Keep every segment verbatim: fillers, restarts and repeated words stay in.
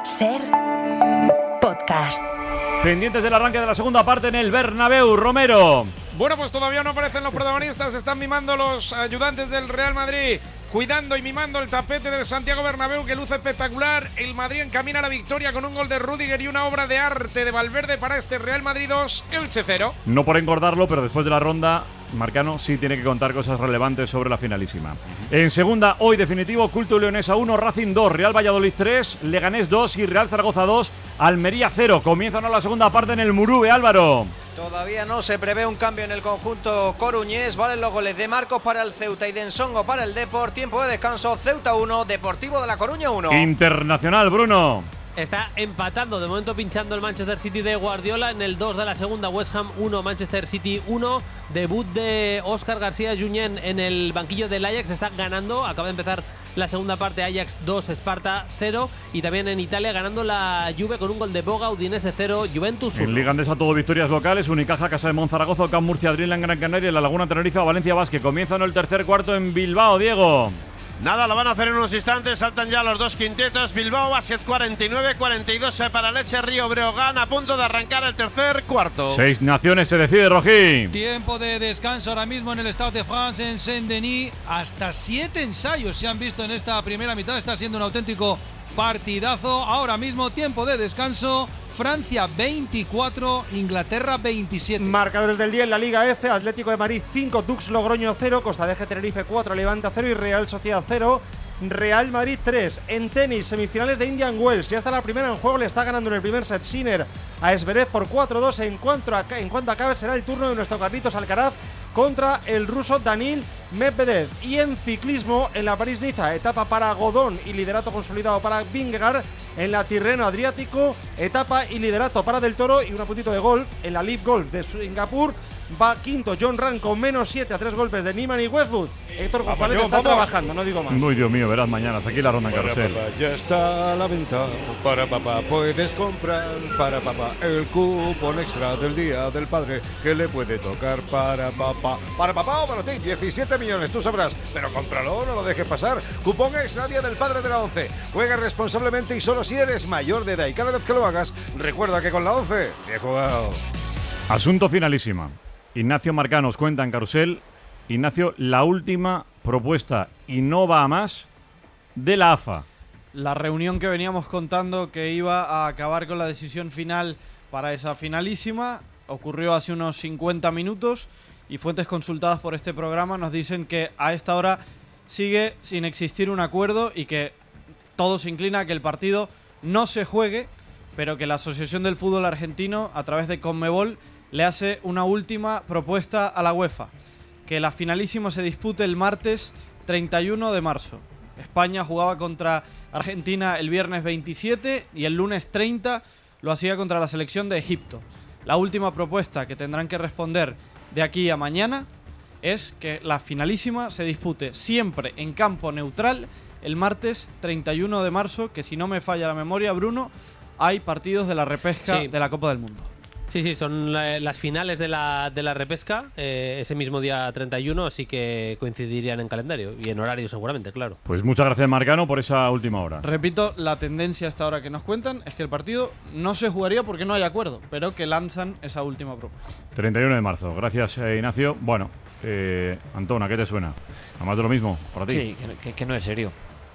Ser Podcast. Pendientes del arranque de la segunda parte en el Bernabéu, Romero. Bueno, pues todavía no aparecen los protagonistas, están mimando los ayudantes del Real Madrid, cuidando y mimando el tapete del Santiago Bernabéu, que luce espectacular. El Madrid encamina a la victoria con un gol de Rüdiger y una obra de arte de Valverde para este Real Madrid dos, Elche cero. No por engordarlo, pero después de la ronda, Marcano sí tiene que contar cosas relevantes sobre la finalísima. Uh-huh. En segunda, hoy definitivo, Culto Leonesa uno, Racing dos, Real Valladolid tres, Leganés dos y Real Zaragoza dos, Almería cero. Comienza ahora la segunda parte en el Murube, Álvaro. Todavía no se prevé un cambio en el conjunto coruñés. Valen los goles de Marcos para el Ceuta y de Ensongo para el Depor. Tiempo de descanso, Ceuta uno, Deportivo de La Coruña uno. Internacional, Bruno. Está empatando, de momento pinchando el Manchester City de Guardiola. En el dos de la segunda, West Ham uno, Manchester City uno. Debut de Óscar García Junyent en el banquillo del Ajax. Está ganando, acaba de empezar la segunda parte. Ajax dos, Sparta cero. Y también en Italia ganando la Juve con un gol de Boga, Udinese cero, Juventus uno. En Liga Andesa todo victorias locales. Unicaja, Casa de Monzaragoza, Camp Murcia, Dreamland, Gran Canaria, La Laguna, Tenerife, Valencia Basket. Comienzan el tercer cuarto en Bilbao, Diego. Nada, lo van a hacer en unos instantes, saltan ya los dos quintetos. Bilbao Basket cuarenta y nueve cuarenta y dos para Leche Río Breogán, a punto de arrancar el tercer cuarto. Seis naciones se decide, Rojín. Tiempo de descanso ahora mismo en el Stade de France, en Saint-Denis. Hasta siete ensayos se han visto en esta primera mitad, está siendo un auténtico partidazo. Ahora mismo tiempo de descanso. Francia veinticuatro, Inglaterra veintisiete. Marcadores del día en la Liga F: Atlético de Madrid cinco, Dux Logroño cero, Costa de Eje Tenerife cuatro, Levante cero y Real Sociedad cero. Real Madrid tres. En tenis, semifinales de Indian Wells. Ya está la primera en juego, le está ganando en el primer set Sinner a Zverev por cuatro dos. En cuanto, a, en cuanto acabe será el turno de nuestro Carlitos Alcaraz contra el ruso Danil Medvedev. Y en ciclismo, en la París-Niza, etapa para Godón y liderato consolidado para Vingegaard. En la Tirreno Adriático, etapa y liderato para Del Toro y un puntito de golf. En la Live Golf de Singapur va quinto John Ram con menos siete a tres golpes de Niemann y Westwood. Héctor González está vamos. trabajando, no digo más. Muy Dios mío, verás mañana, aquí la ronda en carrusel. Para papá, ya está a la venta. Para papá puedes comprar. Para papá el cupón extra del Día del Padre que le puede tocar para papá. Para papá o para ti, diecisiete millones, tú sabrás. Pero cómpralo, no lo dejes pasar. Cupón extra Día del Padre de la ONCE. Juega responsablemente y solo si eres mayor de edad. Y cada vez que lo hagas, recuerda que con la ONCE he jugado. Asunto finalísima. Ignacio Marcano nos cuenta en Carrusel. Ignacio, la última propuesta, y no va a más, de la A F A. La reunión que veníamos contando que iba a acabar con la decisión final para esa finalísima ocurrió hace unos cincuenta minutos y fuentes consultadas por este programa nos dicen que a esta hora sigue sin existir un acuerdo y que todo se inclina a que el partido no se juegue, pero que la Asociación del Fútbol Argentino, a través de Conmebol, le hace una última propuesta a la UEFA: que la finalísima se dispute el martes treinta y uno de marzo. España jugaba contra Argentina el viernes veintisiete y el lunes treinta lo hacía contra la selección de Egipto. La última propuesta que tendrán que responder de aquí a mañana es que la finalísima se dispute siempre en campo neutral el martes treinta y uno de marzo, que si no me falla la memoria, Bruno, hay partidos de la repesca sí. de la Copa del Mundo. Sí, sí, son la, las finales de la, de la repesca, eh, ese mismo día treinta y uno, así que coincidirían en calendario y en horario seguramente, claro. Pues muchas gracias, Marcano, por esa última hora. Repito, la tendencia hasta ahora que nos cuentan es que el partido no se jugaría porque no hay acuerdo, pero que lanzan esa última propuesta. treinta y uno de marzo, gracias, eh, Ignacio. Bueno, eh, Antona, ¿qué te suena? ¿A más de lo mismo para ti? Sí, que, que, que no es serio.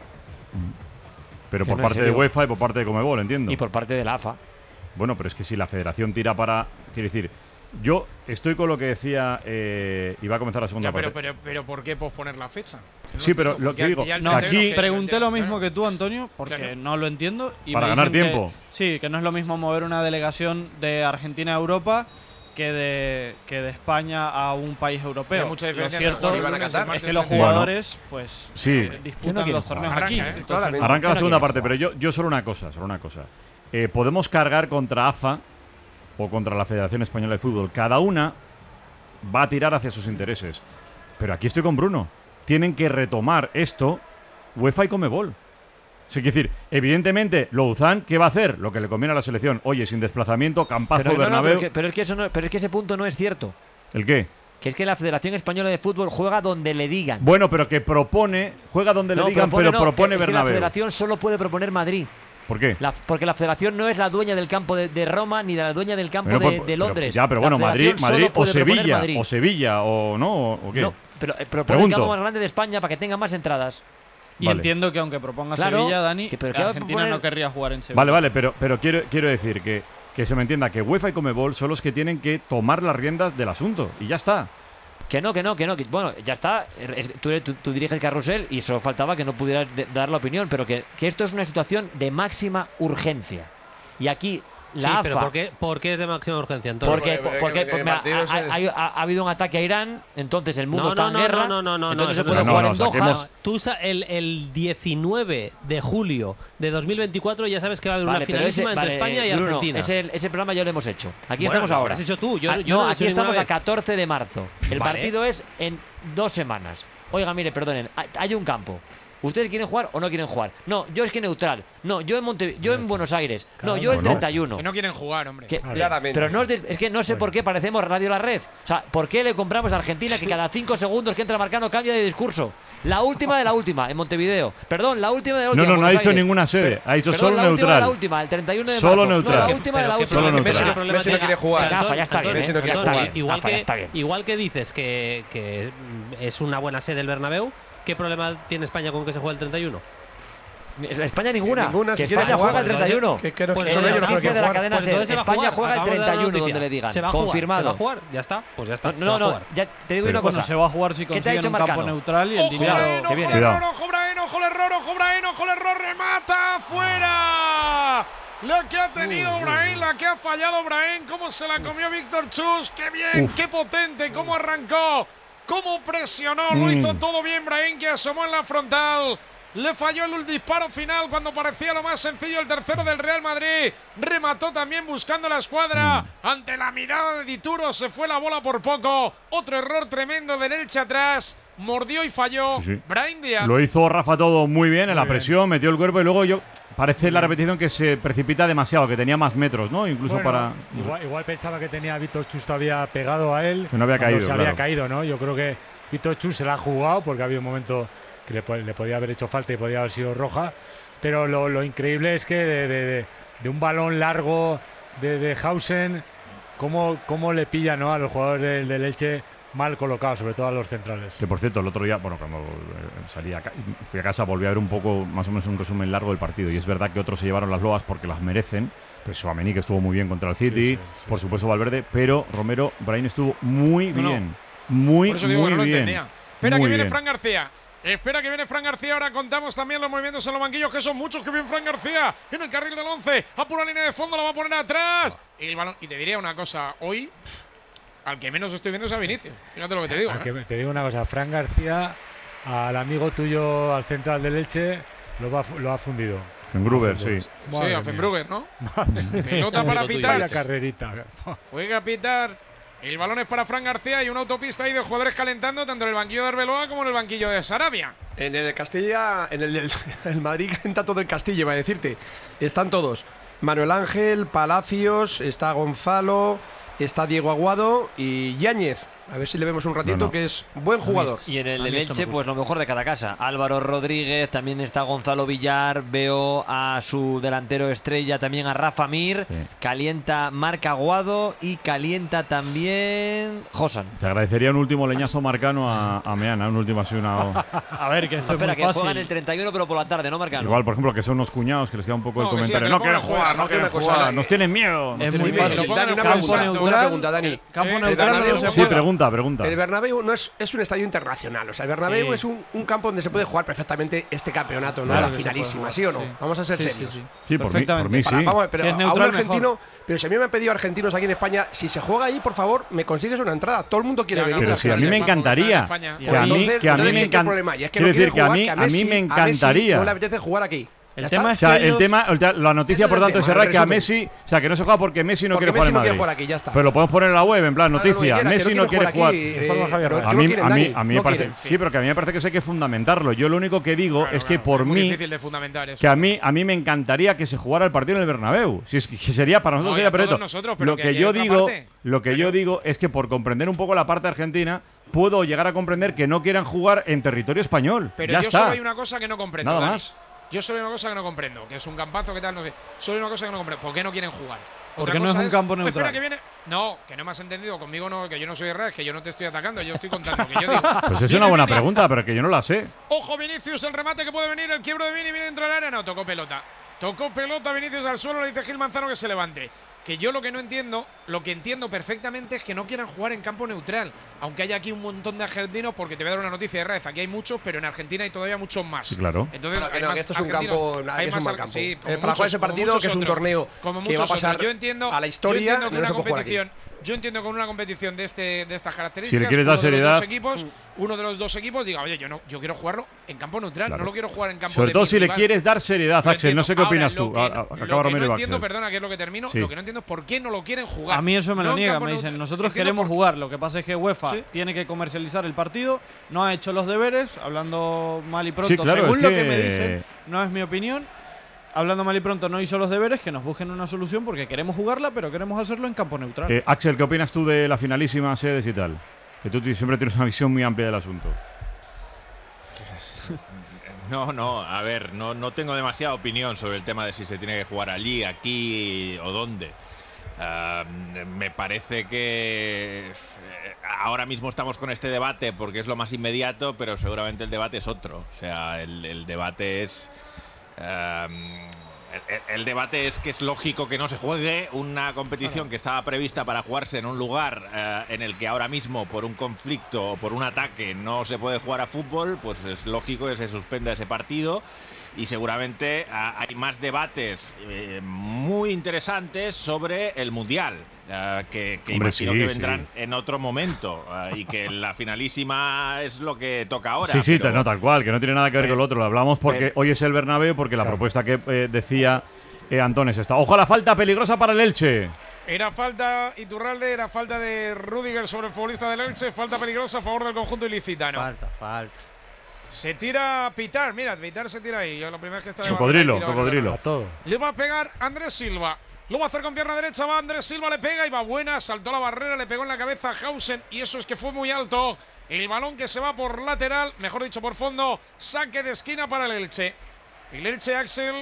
Pero que por no parte de UEFA y por parte de Conmebol, entiendo. Y por parte de la A F A. Bueno, pero es que si la federación tira para... Quiero decir, yo estoy con lo que decía... Eh, y va a comenzar la segunda ya, pero, parte. Pero, pero, ¿por qué posponer la fecha? No sí, pero lo que ya, digo... Ya no, aquí pregunté lo mismo que tú, Antonio, porque claro. no lo entiendo. Y para me ganar tiempo. Que, sí, que no es lo mismo mover una delegación de Argentina a Europa que de, que de España a un país europeo. Hay mucha diferencia. Lo cierto entre es que los jugadores bueno, pues sí. eh, disputan no los torneos arranca, aquí. ¿eh? Entonces, arranca la segunda parte, pero yo, yo solo una cosa, solo una cosa. Eh, podemos cargar contra A F A o contra la Federación Española de Fútbol. Cada una va a tirar hacia sus intereses. Pero aquí estoy con Bruno. Tienen que retomar esto UEFA y Conmebol. Es decir, evidentemente, Louzán, ¿qué va a hacer? Lo que le conviene a la selección. Oye, sin desplazamiento, campazo, pero, Bernabéu. No, no, pero, es que, pero, es que eso no, pero es que ese punto no es cierto. ¿El qué? Que es que la Federación Española de Fútbol juega donde le digan. Bueno, pero que propone, juega donde no, le digan, propone, pero no, propone es Bernabéu. Que la Federación solo puede proponer Madrid. ¿Por qué? La- porque la federación no es la dueña del campo de, de Roma ni la dueña del campo Bueno, de, pues, de pero- Londres. ya, pero La bueno, Madrid, federación Madrid solo o puede proponer Sevilla, Madrid. o Sevilla, o no, o qué. No, pero eh, propone el Pregunto. campo más grande de España para que tenga más entradas. Y Vale. entiendo que aunque proponga Claro, Sevilla, Dani, que- pero ¿qué va a Argentina proponer? no querría jugar en Sevilla. Vale, vale, pero, pero quiero, quiero decir que, que se me entienda que UEFA y Conmebol son los que tienen que tomar las riendas del asunto. Y ya está. Que no, que no, que no. Que, bueno, ya está. Es- tú, tú- tú diriges el carrusel y solo faltaba que no pudieras de- dar la opinión, pero que, que esto es una situación de máxima urgencia. Y aquí la sí, AFA. pero ¿por qué, por qué es de máxima urgencia, Antonio? Porque, Porque- porque, porque- pues, mira, partido ha, ese- ha- ha- ha habido un ataque a Irán, entonces el mundo No, está no, en no, guerra. no, no, no, entonces no, se puede no, jugar no, en Doha. saquemos- Tú sa- el, el diecinueve de julio de dos mil veinticuatro ya sabes que va a haber Vale, una pero ese, finalísima entre vale, España y Bruno, Argentina. ese, ese programa ya lo hemos hecho. Aquí Bueno, estamos lo ahora. has hecho tú, yo- Ah, yo no, no lo he aquí hecho ninguna estamos a vez. catorce de marzo. El Vale. partido es en dos semanas. Oiga, mire, perdonen, hay- hay un campo. ¿Ustedes quieren jugar o no quieren jugar? No, yo es que neutral. No, yo en Monte, yo en Buenos Aires. No, yo el Bueno. treinta y uno. Que no quieren jugar, hombre. Que- Claramente. Pero no es, de- es que no sé por qué parecemos Radio La Red. O sea, ¿por qué le compramos a Argentina que cada cinco segundos que entra Marcano cambia de discurso? La última de la última, en Montevideo. Perdón, la última de la No, última. no, en no ha Buenos dicho Aires. ninguna sede. Pero- Ha dicho perdón, solo la última de la neutral. última, el treinta y uno de Solo marzo. neutral. No, la última de la Pero ¿qué última. Solo problema- neutral. qué problema Messi no tiene- quiere jugar. Antón- Gafa, ya está bien, Antón, Messi no quiere Antón, jugar. Igual Gafa, ya que, está bien. igual que dices que, que es una buena sede el Bernabéu, ¿qué problema tiene España con que se juegue el treinta y uno? España ninguna. Ninguna, que si quiere España jugar, juega el entonces- treinta y uno. Que- que no- Pues que son eh, ellos los que noticia quieren de la jugar. cadena Pues SER. entonces se va a España jugar, juega el acabamos de dar la treinta y uno noticia. donde le digan. Se va a jugar, Confirmado. se va a jugar, ya está. Pues ya está. se va No, a no, jugar. ya te digo una Bueno, cosa. se va a jugar si ¿Qué te ha consiguen dicho un campo Marcano? neutral y el Ojo dinero. Braen, ojo que el viene. error, Cuidado. ojo Braen, ojo el error, ojo Braen, ojo el error, remata fuera. La que ha tenido Braen, la que ha fallado Braen, cómo se la comió Víctor Chus, qué bien, qué potente, cómo arrancó, cómo presionó, lo Mm. hizo todo bien Braen, que asomó en la frontal. Le falló el disparo final cuando parecía lo más sencillo el tercero del Real Madrid. Remató también buscando la escuadra. Mm. Ante la mirada de Dituro se fue la bola por poco. Otro error tremendo del Elche atrás. Mordió y falló. Sí, sí. Brahim Díaz. Lo hizo Rafa todo muy bien en la Muy bien. presión, metió el cuerpo y luego yo. Parece la repetición que se precipita demasiado, que tenía más metros, ¿no? Incluso Bueno, para. Igual, igual pensaba que tenía a Víctor Chus todavía pegado a él. Que no había cuando caído, Se había claro. caído, ¿no? Yo creo que Víctor Chus se la ha jugado porque había un momento que le, po- le podía haber hecho falta y podía haber sido roja. Pero lo, lo increíble es que de, de- de- de un balón largo de, de Hausen, cómo, cómo le pilla, ¿no? A los jugadores del, del Elche mal colocados, sobre todo a los centrales. Que por cierto, el otro día, bueno, cuando eh, salí a ca- fui a casa, volví a ver un poco, más o menos un resumen largo del partido. Y es verdad que otros se llevaron las loas porque las merecen. Pues Tchouaméni, que estuvo muy bien contra el City, Sí, sí, sí, por sí. supuesto Valverde, pero Romero, Brahim estuvo muy No, no. bien. Muy, Por eso digo muy que no lo bien. entendía. Espera Muy que viene bien. Fran García. Espera que viene Fran García. Ahora contamos también los movimientos en los banquillos, que son muchos que viene Fran García en el carril del once. A pura línea de fondo, la va a poner atrás. Y, el balón, y te diría una cosa, hoy al que menos estoy viendo es a Vinicius. Fíjate lo que te digo. Ah, ¿eh? que me- te digo una cosa, Fran García, al amigo tuyo, al central del Elche, lo, va, lo ha fundido. Gruber, sí. Sí, Madre a mía. Fenbrugger, ¿no? Madre mía. Pelota para Amigo tuyo. pitar. Vaya carrerita. Juega a pitar. El balón es para Fran García y una autopista ahí de jugadores calentando tanto en el banquillo de Arbeloa como en el banquillo de Sarabia. En el Castilla, en el, del- el Madrid canta todo el Castilla, iba a decirte. Están todos. Manuel Ángel, Palacios, está Gonzalo, está Diego Aguado y Yáñez. A ver si le vemos un ratito, No, no. que es buen jugador. Y en el A mí del esto me Elche, gusta. pues lo mejor de cada casa. Álvaro Rodríguez, también está Gonzalo Villar, veo a su delantero estrella, también a Rafa Mir, Sí. calienta Marc Aguado y calienta también Josan. Te agradecería un último leñazo marcano a, a Meana, un último así una. A ver, que esto Espera, es que muy juegan fácil. el treinta y uno, pero por la tarde, ¿no, Marcano? Igual, por ejemplo, que son unos cuñados que les queda un poco No, el que sí, comentario. que no lo quieren pongan a jugar, jugar, no no, quieren una cosa, jugar, la- nos tienen miedo. Es nos muy tienen fácil. miedo. Dani, una Campo pregunta, neutral. una pregunta, Dani. Campo El neutral no Bernabéu- se Sí, juega. pregunta, pregunta. El Bernabéu no es, es un estadio internacional. O sea, el Bernabéu Sí. es un, un campo donde se puede jugar perfectamente este campeonato, ¿no? Claro La que se finalísima, puede ¿sí o no? jugar, sí. Vamos a ser Sí, sí, serios. sí. Sí, por mí, por Perfectamente. mí Para- sí. vamos a ver, pero Si es a neutral, un argentino, pero si a mí me han pedido argentinos aquí en España, si se juega ahí, por favor, me consigues una entrada. Todo el mundo quiere Ya, venir. Pero claro, si a mí me Vamos, encantaría. está en España. Que a mí, Entonces, que a mí entonces, me ¿qué- qué encanta. problema hay? Es que Quiero no quiere decir que a jugar, mí, que a mí Messi- me a Messi encantaría. no le apetece jugar aquí. El Ya tema está. O es sea, que el ellos- tema, o sea, la noticia Ese por es el tanto es tema, cerrada el que a resumen. Messi, o sea, que no se juega porque Messi no Porque quiere jugar Messi en no Madrid. quiere jugar aquí, ya está. Pero lo podemos poner en la web, en plan, Haga lo que noticia, quiera, que Messi no quiere jugar. aquí, eh, Informa Javier pero Ruiz. A no mí, quieren, a mí, Dani, a mí me no parece, quieren. sí, pero que a mí me parece que eso hay que fundamentarlo. Yo lo único que digo Claro, es que claro, por es muy mí, difícil de fundamentar eso. que a mí, a mí me encantaría que se jugara el partido en el Bernabéu. Si es que que sería para nosotros No, y sería a todos perfecto. nosotros, pero Lo que que aquí hay yo otra digo, parte. lo que yo digo es que por comprender un poco la parte argentina, puedo llegar a comprender que no quieran jugar en territorio español. Pero ya yo está. solo hay una cosa que no comprendo. Nada Dani. más. Yo Yo solo hay una cosa que no comprendo, que es un campazo, que tal, no sé. Solo hay una cosa que no comprendo. ¿Por qué no quieren jugar? Porque no es un campo neutral. Espera, que viene. No, que no me has entendido. Conmigo no, que yo no soy Herrera, es que yo no te estoy atacando. Yo estoy contando. Que yo digo. Pues es una buena pregunta, pero que yo no la sé. Ojo, Vinicius, el remate que puede venir. El quiebro de Vini viene dentro del área. No, tocó pelota. Tocó pelota Vinicius al suelo. Le dice Gil Manzano que se levante. Que yo lo que no entiendo, lo que entiendo perfectamente es que no quieran jugar en campo neutral. Aunque haya aquí un montón de argentinos, porque te voy a dar una noticia de Raez. Aquí hay muchos, pero en Argentina hay todavía muchos más. Sí, claro. Entonces, Claro que hay no, más que esto es un argentinos, campo, nada, hay que es un más mal ar- campo. sí, Eh, como para jugar muchos- ese como partido, muchos que es un otros. torneo Como que va a muchos pasar otros. Yo entiendo, a la historia, yo entiendo que no una se puede jugar aquí. competición. Yo entiendo que en una competición de este de estas características, Si le quieres dar uno de los seriedad. dos equipos, uno de los dos equipos diga, oye, yo no, yo quiero jugarlo en campo neutral, Claro. no lo quiero jugar en campo Sobre de todo mi si le rival. quieres dar seriedad, Lo Axel. No sé qué entiendo. opinas Ahora, tú. lo A- que- a- lo Acaba que Romero y no entiendo, Axel. perdona, que es lo que termino, Sí. lo que no entiendo es por qué no lo quieren jugar. A mí eso me No lo en niegan, campo me dicen. neutral. Nosotros Entiendo queremos por- jugar. Lo que pasa es que UEFA Sí. tiene que comercializar el partido. No ha hecho los deberes, hablando mal y pronto. Sí, claro, según es lo que... que- me dicen, no es mi opinión. Hablando mal y pronto, no hizo los deberes, que nos busquen una solución porque queremos jugarla, pero queremos hacerlo en campo neutral. Eh, Axel, ¿qué opinas tú de la finalísima, sedes y tal? Que tú siempre tienes una visión muy amplia del asunto. No, no, a ver, no, no tengo demasiada opinión sobre el tema de si se tiene que jugar allí, aquí o dónde. Ah, me parece que eh, ahora mismo estamos con este debate porque es lo más inmediato, pero seguramente el debate es otro. O sea, el, el debate es... ah, el, el debate es que es lógico que no se juegue una competición que estaba prevista para jugarse en un lugar eh, en el que ahora mismo por un conflicto o por un ataque no se puede jugar a fútbol, pues es lógico que se suspenda ese partido y seguramente ah, hay más debates eh, muy interesantes sobre el Mundial. Uh, que, que Hombre, imagino sí, que vendrán sí. en otro momento uh, y que la finalísima es lo que toca ahora. Sí, sí, pero- no, tal cual, que no tiene nada que ver Pe- con lo otro. Lo hablamos porque pe- hoy es el Bernabéu, porque la propuesta que eh, decía eh, Antón es esta. Ojo a la falta peligrosa para el Elche. Era falta Iturralde, era falta de Rudiger sobre el futbolista del Elche, falta peligrosa a favor del conjunto ilicitano. Falta, falta. Se tira Pitar, mira, Pitar se tira ahí. Yo la primera vez que está de Cocodrilo, Barcelona, tira cocodrilo. A todo. Le va a pegar Andrés Silva. Lo va a hacer con pierna derecha, va Andrés Silva, le pega y va buena, saltó la barrera, le pegó en la cabeza a Hausen y eso es que fue muy alto. El balón que se va por lateral, mejor dicho por fondo, saque de esquina para el Elche. El Elche, Axel,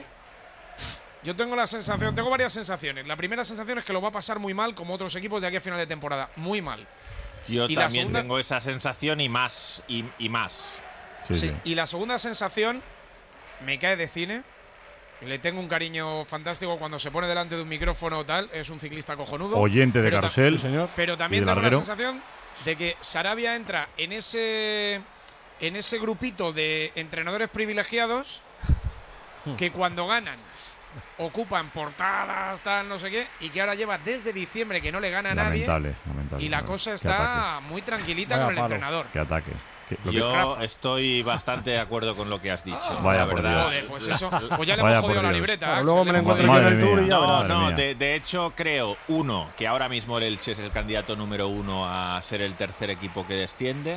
yo tengo la sensación, tengo varias sensaciones. La primera sensación es que lo va a pasar muy mal como otros equipos de aquí a final de temporada, muy mal. Yo Y la también segunda- tengo esa sensación y más, y, y más. Sí, Sí, sí. y la segunda sensación me cae de cine. Le tengo un cariño fantástico cuando se pone delante de un micrófono o tal. Es un ciclista cojonudo. Oyente de Pero ta- Carrusel. señor. Pero Y también de tengo la larguero. sensación de que Sarabia entra en ese en ese grupito de entrenadores privilegiados que cuando ganan ocupan portadas, tal, no sé qué, y que ahora lleva desde diciembre que no le gana a nadie. Lamentable, lamentable. Y la Qué cosa ataque, está muy tranquilita Vaya con el palo. entrenador. Qué ataque. Qué- lo que- Yo Rafa. estoy bastante de acuerdo con lo que has dicho. Vaya la por verdad. Dios. Joder, pues eso, pues ya le Vaya hemos jodido por la Dios. libreta. Claro, Axel, luego le me la hemos encuentro jodido. yo en el Madre tour y mía. ya No, verás. Madre no, mía. de, de hecho creo, uno, que ahora mismo el Elche es el candidato número uno a ser el tercer equipo que desciende.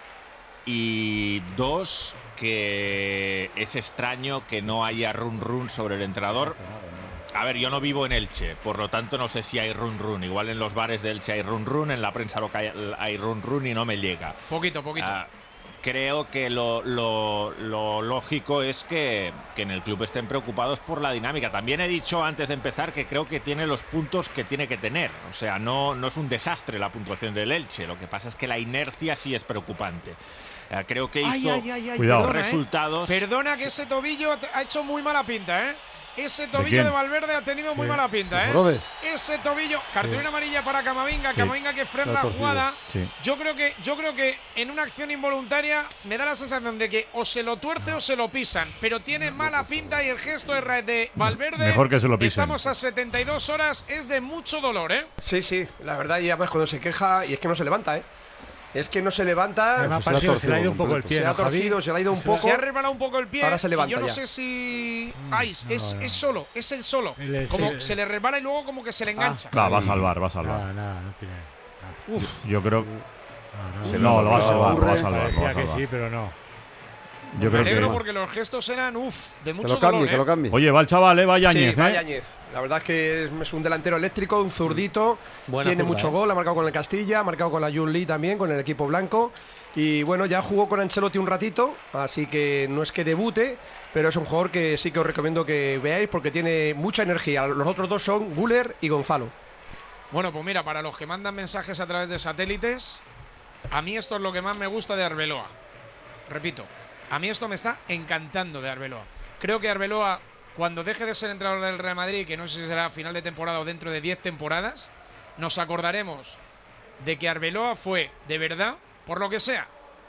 Y dos, que es extraño que no haya run run sobre el entrenador. A ver, yo no vivo en Elche, por lo tanto no sé si hay run run. Igual en los bares de Elche hay run run, en la prensa local hay run run y no me llega. Poquito, poquito. Ah, creo que lo, lo- lo lógico es que, que en el club estén preocupados por la dinámica. También he dicho antes de empezar que creo que tiene los puntos que tiene que tener. O sea, no, no es un desastre la puntuación del Elche. Lo que pasa es que la inercia sí es preocupante. Eh, creo que hizo Ay, ay, ay, ay, Cuidado. perdona, ¿eh? resultados. Perdona que ese tobillo te- ha hecho muy mala pinta, ¿eh? Ese tobillo quién? de, Valverde ha tenido muy Sí, mala pinta, de ¿eh? Robes. Ese tobillo, cartulina amarilla para Camavinga, Sí. Camavinga que frena Se ha la torcido. jugada. Sí. Yo creo que yo creo que en una acción involuntaria me da la sensación de que o se lo tuerce o se lo pisan, pero tiene mala pinta y el gesto de, Ra- de Valverde. Mejor que se lo pisen. Estamos a setenta y dos horas, es de mucho dolor, ¿eh? Sí, sí, la verdad, y además cuando se queja, y es que no se levanta, ¿eh? Es que no se levanta, Además, se le ha parecido, se le ha ido un torcido poco el completo. pie. se ha ¿no, Javi? torcido, se le ha ido un Se le ha- poco. Se ha resbalado un poco el pie. Ahora se y levanta yo no ya. sé si. Ay, es, es solo, es el solo. El- Como sí. se le resbala y luego como que se le engancha. Va, va a salvar, va a salvar. No, no, no tiene. Uf. Yo creo. No, no. No, lo va a salvar, lo va a salvar. Lo va Parecía a que salvar. sí, pero no. Yo Me creo alegro que. porque los gestos eran, uff, de Que mucho lo cambie, dolor, que ¿eh? lo cambie. Oye, va el chaval, ¿eh? Va Yáñez, Sí, va ¿eh? Yáñez. La verdad es que es- es un delantero eléctrico, un zurdito. Buena tiene zurda, mucho ¿eh? gol, ha marcado con el Castilla, ha marcado con la Jun Lee también, con el equipo blanco. Y bueno, ya jugó con Ancelotti un ratito, así que no es que debute, pero es un jugador que sí que os recomiendo que veáis porque tiene mucha energía. Los otros dos son Güler y Gonzalo. Bueno, pues mira, para los que mandan mensajes a través de satélites, a mí esto es lo que más me gusta de Arbeloa. Repito, a mí esto me está encantando de Arbeloa. Creo que Arbeloa, cuando deje de ser entrenador del Real Madrid, que no sé si será a final de temporada o dentro de diez temporadas, nos acordaremos de que Arbeloa fue, de verdad, por lo que sea,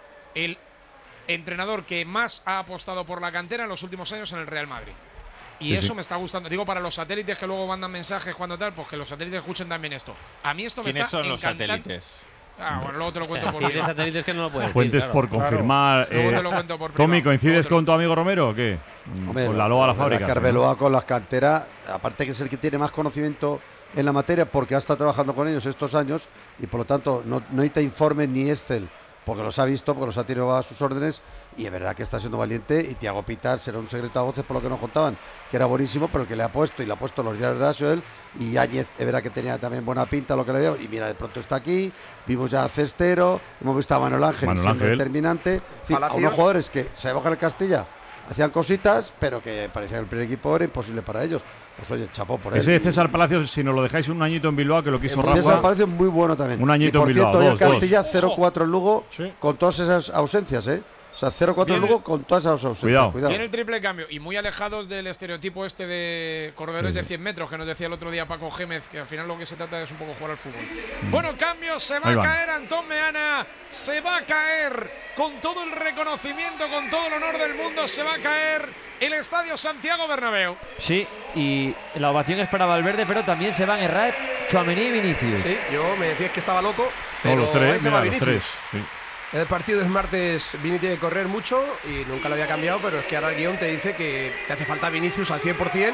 el entrenador que más ha apostado por la cantera en los últimos años en el Real Madrid. Y Sí, eso sí. me está gustando. Digo, para los satélites que luego mandan mensajes cuando tal, pues que los satélites escuchen también esto. A mí esto me ¿Quiénes está son los encantando. satélites? Ah, bueno, luego te lo cuento por Así de privado. satélites que no lo puedes Fuentes decir, por claro. confirmar. Luego eh, te lo cuento por Tommy, privado. ¿coincides Luego te lo- con tu amigo Romero o qué? Hombre, Con la loa a la verdad fábrica. que Arbeloa con las canteras, aparte que es el que tiene más conocimiento en la materia porque ha estado trabajando con ellos estos años y por lo tanto no, no necesita informe ni Excel porque los ha visto, porque los ha tirado a sus órdenes y es verdad que está siendo valiente y Thiago Pitar será un secreto a voces por lo que nos contaban, que era buenísimo, pero el que le ha puesto y le ha puesto los diarios de Asoel y Yáñez es verdad que tenía también buena pinta lo que le veo y mira, de pronto está aquí, vimos ya a Cestero, hemos visto a Manuel Ángel Manuel siendo Ángel. determinante, en fin, a Palacios. unos jugadores que sabemos que en el Castilla hacían cositas, pero que parecía que el primer equipo era imposible para ellos. Pues oye, chapó por él. Ese de César Palacios, si nos lo dejáis un añito en Bilbao, que lo quiso El Rafa. César Palacios muy bueno también. Un añito y por en Bilbao, cierto, hoy el dos, dos. Castilla cero cuatro en Lugo Sí. con todas esas ausencias, ¿eh? O sea, cero cuatro en Viene- Lugo con todas esas ausencias. Cuidado. Cuidado. Viene el triple cambio y muy alejados del estereotipo este de corredores Sí, sí. de cien metros que nos decía el otro día Paco Gémez, que al final lo que se trata es un poco jugar al fútbol. Bueno, cambio, se va Ahí a van. caer Antón Meana, se va a caer con todo el reconocimiento, con todo el honor del mundo, se va a caer el Estadio Santiago Bernabéu. Sí, y la ovación es para Valverde, pero también se van Herrera, Tchouaméni y Vinicius. Sí, yo me decías que estaba loco, pero Todos los ahí tres, se va mira, los Vinicius. tres. sí. El partido es martes, Vini tiene que correr mucho y nunca lo había cambiado, pero es que ahora el guión te dice que te hace falta Vinicius al cien por cien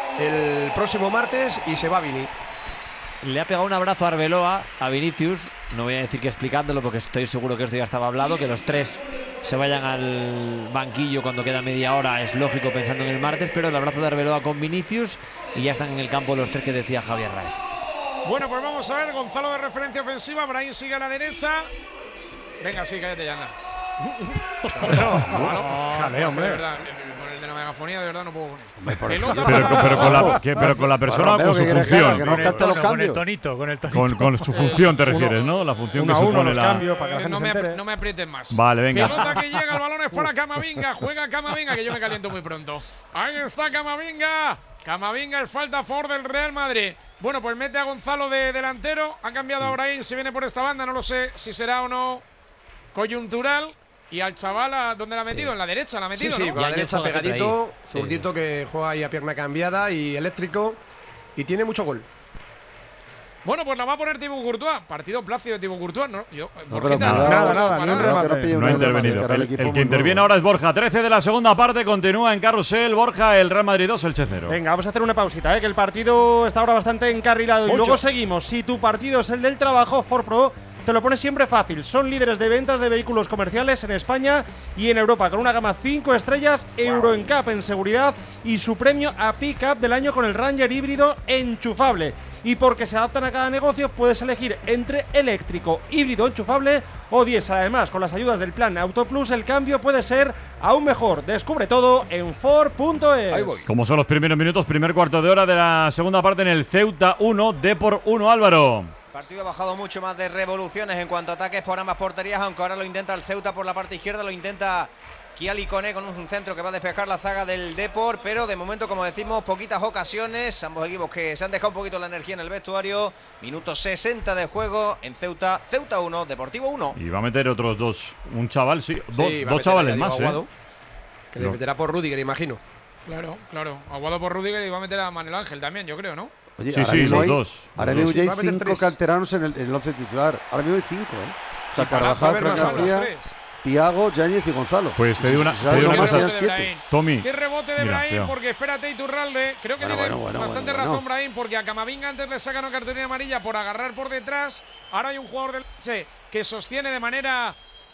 el próximo martes y se va Vini. Le ha pegado un abrazo a Arbeloa, a Vinicius. No voy a decir que explicándolo porque estoy seguro que esto ya estaba hablado. Que los tres se vayan al banquillo cuando queda media hora es lógico pensando en el martes. Pero el abrazo de Arbeloa con Vinicius y ya están en el campo los tres que decía Javier Raez. Bueno, pues vamos a ver, Gonzalo de referencia ofensiva, Brahim sigue a la derecha. Venga, sí, cállate ya, anda. Déjale, hombre. De verdad, con el de la megafonía de verdad no puedo poner. Hombre, por Pelota favor. Pero, para- pero con la, que- pero con la persona o Romero, con su ¿qué quieres que haga? función. Que no canta los Con el cambios. tonito, con el tonito. Con, con su función te Uno- refieres, ¿no? La función uno que a uno supone los la. cambios para que la Eh, gente no, se me, entere. no me aprieten más. Vale, venga. Pelota que llega, el balón es para Camavinga. Juega Camavinga, que yo me caliento muy pronto. Ahí está Camavinga. Camavinga es falta a favor del Real Madrid. Bueno, pues mete a Gonzalo de delantero. Ha cambiado a Brahim. Si viene por esta banda, no lo sé si será o no coyuntural. Y al chaval, ¿a ¿dónde la ha metido? En la derecha la ha Sí, metido, sí, ¿no? por la Ya derecha juega siempre pegadito, ahí. Sí, zurdito que juega ahí a pierna cambiada y eléctrico y tiene mucho gol. Bueno, pues la va a poner Thibaut Courtois. Partido plácido de Thibaut Courtois, ¿no? Yo, No, Borjita, pero cuidado. Nada, nada, para ni un nada. remate. Que no pille No una ha de las intervenido. que era El, equipo el que muy interviene nuevo. ahora es Borja. trece de la segunda parte. Continúa en Carrusel. Borja, el Real Madrid dos, Elche cero. Venga, vamos a hacer una pausita, ¿eh? Que el partido está ahora bastante encarrilado. Y Mucho. luego seguimos. Si tu partido es el del trabajo, Ford Pro te lo pone siempre fácil. Son líderes de ventas de vehículos comerciales en España y en Europa, con una gama cinco estrellas, Euro N C A P en seguridad y su premio a Pick-up del año con el Ranger híbrido enchufable. Y porque se adaptan a cada negocio, puedes elegir entre eléctrico, híbrido enchufable o diésel. Además, con las ayudas del plan Auto Plus, el cambio puede ser aún mejor. Descubre todo en Ford punto es. Ahí voy. Como son los primeros minutos, primer cuarto de hora de la segunda parte en el Ceuta uno, Depor uno, Álvaro. Partido ha bajado mucho más de revoluciones en cuanto a ataques por ambas porterías, aunque ahora lo intenta el Ceuta por la parte izquierda, lo intenta Kiali Koné con un centro que va a despejar la zaga del Depor, pero de momento, como decimos, poquitas ocasiones, ambos equipos que se han dejado un poquito la energía en el vestuario. Minuto sesenta de juego en Ceuta, Ceuta uno, Deportivo uno. Y va a meter otros dos, un chaval, sí, dos, Sí, va a dos meter chavales ahí a más, Diego ¿eh? Aguado, que le Lo- meterá por Rudiger, imagino. Claro, claro. Aguado por Rudiger y va a meter a Manuel Ángel también, yo creo, ¿no? Oye, Sí, ahora sí, mismo los hay- dos. Ahora Los mismo dos. ya Sí, va a hay meter cinco tres. canteranos en el, en el once titular. Ahora mismo hay cinco, ¿eh? O sea, Y para Carvajal, ver Fran más a los García, tres. Tiago, Yáñez y Gonzalo. Pues te digo una, Si te sale digo una uno más, cosa. serían Rebote de siete. Brahim. Tommy. Qué rebote de Mira, Brahim, cuidado. porque espérate Iturralde. Creo que Bueno, tiene bueno, bueno, bastante bueno, razón bueno. Brahim, porque a Camavinga antes le sacan una cartulina amarilla por agarrar por detrás. Ahora hay un jugador del Elche que sostiene de manera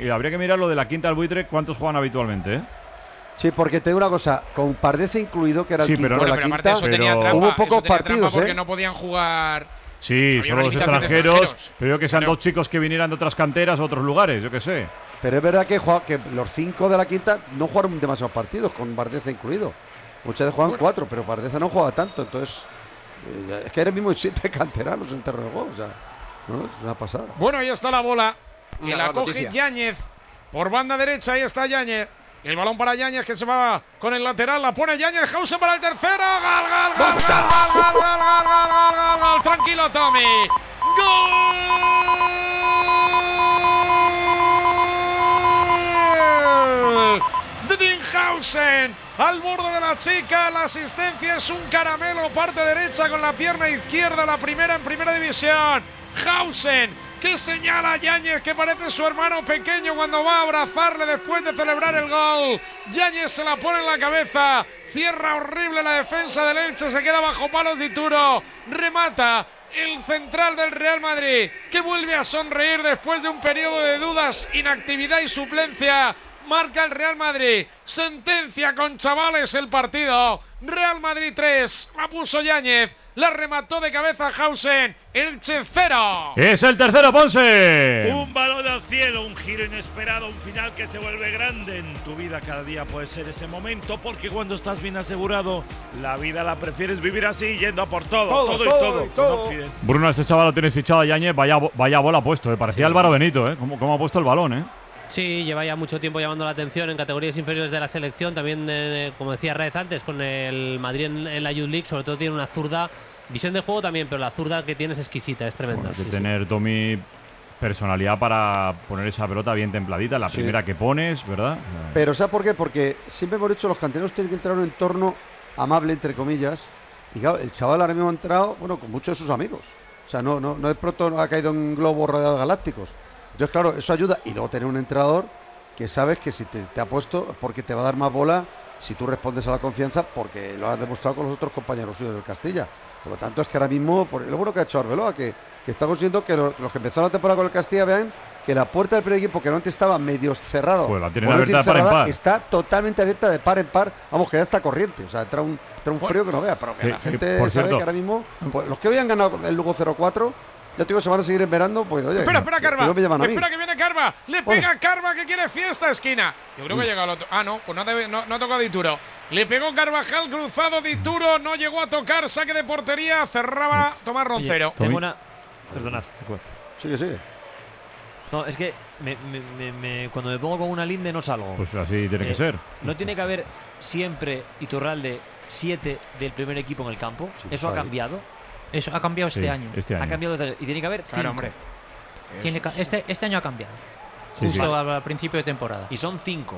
y habría que mirar lo de la quinta al buitre, cuántos juegan habitualmente, ¿eh? Sí, porque te digo una cosa, con Pardeza incluido, que era Sí, el quinto pero- de la Pero aparte quinta, eso tenía trampa, hubo eso pocos tenía trampa partidos, porque ¿eh? no podían jugar. Sí, Había solo una los limitación de extranjeros. extranjeros. Pero que sean Claro. dos chicos que vinieran de otras canteras a otros lugares, yo qué sé. Pero es verdad que, jugaba- que los cinco de la quinta no jugaron demasiados partidos, con Pardeza incluido. Muchas veces jugaban cuatro, pero Pardeza no jugaba tanto, entonces eh, es que ahora mismo hay siete canteranos en el terreno de juego, o sea, no, es una pasada. Bueno, ahí está la bola. Que Una la gran coge noticia. Yáñez. Por banda derecha, ahí está Yáñez. El balón para Yáñez que se va con el lateral. La pone Yáñez. Hausen para el tercero. Gal, gal, gal, gal, gal, gal, gal, gal, gal, gal, gal, gal. Tranquilo, Tommy. ¡Gol! De Dinghausen. Al borde de la chica. La asistencia es un caramelo. Parte derecha con la pierna izquierda. La primera en primera división. Hausen, que señala a Yáñez, que parece su hermano pequeño cuando va a abrazarle después de celebrar el gol. Yáñez se la pone en la cabeza, cierra horrible la defensa del Elche, se queda bajo palos de Ituro, remata el central del Real Madrid, que vuelve a sonreír después de un periodo de dudas, inactividad y suplencia. Marca el Real Madrid, sentencia con chavales el partido. Real Madrid tres, la puso Yáñez, la remató de cabeza Hausen. Elche cero. Es el tercero, Ponce. Un balón al cielo, un giro inesperado, un final que se vuelve grande. En tu vida cada día puede ser ese momento, porque cuando estás bien asegurado, la vida la prefieres vivir así, yendo a por todo, Todo, todo, y todo, todo. y todo. con Occidente. Bruno, este chaval lo tienes fichado a Yáñez. Vaya, bo- vaya bola ha puesto, ¿eh? Parecía Álvaro Benito, ¿eh? ¿Cómo, cómo ha puesto el balón, eh? Sí, lleva ya mucho tiempo llamando la atención en categorías inferiores de la selección. También, eh, como decía Raez antes, con el Madrid en, en la Youth League, sobre todo tiene una zurda. Visión de juego también, pero la zurda que tiene es exquisita, es tremenda. Hay que sí, sí. tener, Tommy, personalidad para poner esa pelota bien templadita. La Sí. primera que pones, ¿verdad? Pero ¿sabes por qué? Porque siempre hemos dicho los canteranos tienen que entrar en un entorno amable, entre comillas. Y claro, el chaval ahora mismo ha entrado, bueno, con muchos de sus amigos. O sea, no, no, no de pronto ha caído en un globo rodeado de galácticos. Entonces, claro, eso ayuda. Y luego tener un entrenador que sabes que si te, te ha puesto, es porque te va a dar más bola si tú respondes a la confianza, porque lo has demostrado con los otros compañeros suyos del Castilla. Por lo tanto, es que ahora mismo, por lo bueno que ha hecho Arbeloa, que, que está consiguiendo que lo- los que empezaron la temporada con el Castilla vean que la puerta del primer equipo, que no antes estaba medio cerrado, Pues la tienen por no abierta decir de par en cerrada, par. está totalmente abierta de par en par. Vamos, que ya está corriente. O sea, entra un, entra un frío que no vea. Pero que Que- la que, gente por sabe cierto- que ahora mismo, pues, los que hoy han ganado el Lugo cero cuatro, ya te digo, se van a seguir enverando. Pues oye, Espera, espera, que- Carva. que no me llaman a mí. Espera que viene Carva. Le Bueno. pega Carva que quiere fiesta, esquina. Yo creo que ha llegado al otro. Ah, no, pues no, debe- no, no ha tocado Dituro. Le pegó Carvajal, cruzado Dituro, no llegó a tocar, saque de portería, cerraba Tomás Roncero. Tengo una. Perdonad, de acuerdo. Sigue, sigue. No, es que me- me- me- me- cuando me pongo con una linde no salgo. Pues así tiene que Eh, ser. No tiene que haber siempre Iturralde siete del primer equipo en el campo. Eso ha claro. cambiado. Eso ha cambiado este Sí, año. este año. Ha cambiado desde- y tiene que haber cinco. Claro, hombre. Tiene ca- este, este año ha cambiado. Sí, Justo sí. al, al principio de temporada. Y son cinco.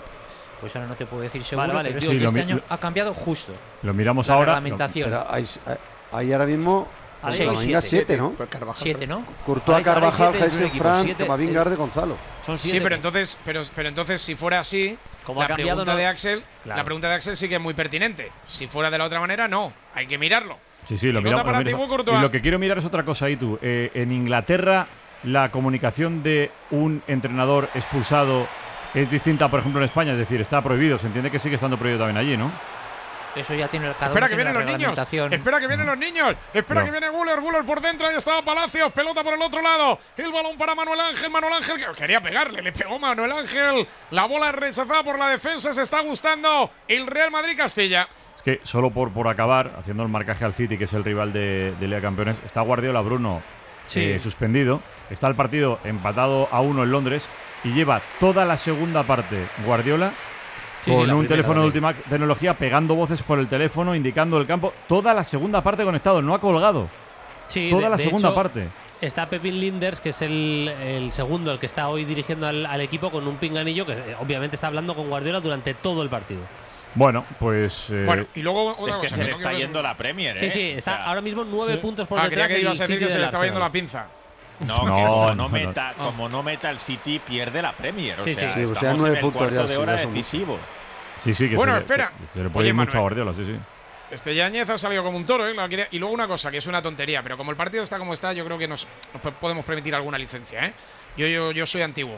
Pues ahora no te puedo decir seguro, Vale, vale, pero digo sí, que que este lo mi- año lo- ha cambiado justo. Lo miramos La ahora. reglamentación. Pero hay, hay ahora mismo Ahora sí, hay Camavinga siete. siete, ¿no? Siete, ¿no? Courtois, Ahora hay Carvajal, siete del primer Heisen, equipo, Fran, siete, Camavinga, eh, Arde, Gonzalo. Son Sí, siete. pero entonces, pero, pero entonces si fuera así, Como ha la cambiado, pregunta no- de Axel, Claro. la pregunta de Axel sí que es muy pertinente. Si fuera de la otra manera, no. Hay que mirarlo. Sí, sí, lo Pelota miramos. para lo miramos. Thibaut Courtois. Y lo que quiero mirar es otra cosa ahí tú. Eh, en Inglaterra, la comunicación de un entrenador expulsado es distinta, por ejemplo, en España. Es decir, está prohibido. Se entiende que sigue estando prohibido también allí, ¿no? Eso ya tiene cada Espera uno que tiene vienen la los niños. reglamentación. Espera que vienen los niños. Espera No. que viene Guller. Guller por dentro. Ahí estaba Palacios. Pelota por el otro lado. El balón para Manuel Ángel. Manuel Ángel que quería pegarle. Le pegó Manuel Ángel. La bola rechazada por la defensa. Se está gustando el Real Madrid Castilla. Es que solo por, por acabar, haciendo el marcaje al City, que es el rival de, de Liga de Campeones, está Guardiola Bruno Sí. eh, suspendido. Está el partido empatado a uno en Londres y lleva toda la segunda parte Guardiola Sí, con sí, la un primera teléfono de también. última tecnología, pegando voces por el teléfono, indicando el campo. Toda la segunda parte conectado, no ha colgado. Sí, toda de- la de segunda hecho, parte. Está Pepín Linders, que es el, el segundo, el que está hoy dirigiendo al, al equipo con un pinganillo que eh, obviamente está hablando con Guardiola durante todo el partido. Bueno, pues. eh, Bueno, y luego otra Es que cosa, se le no está quiero- yendo la Premier, ¿eh? Sí, sí, está O sea, ahora mismo nueve Sí. puntos por Ah, detrás creía que del ibas a decir City que se del le estaba yendo la Arsenal. pinza. No, que No, como no, no, no. meta, como no meta el City, pierde la Premier. O Sí, sea, sí, sí, o sea, estamos nueve en el puntos cuarto ya, de sí, hora ya son decisivo. sí, sí, que Bueno, se, le- espera. que se le puede Oye, ir mucho a Manuel. Guardiola, sí, sí. Este Yáñez ha salido como un toro, ¿eh? La quería- Y luego una cosa, que es una tontería, pero como el partido está como está, yo creo que nos, nos po- podemos permitir alguna licencia, ¿eh? Yo, yo, yo soy antiguo.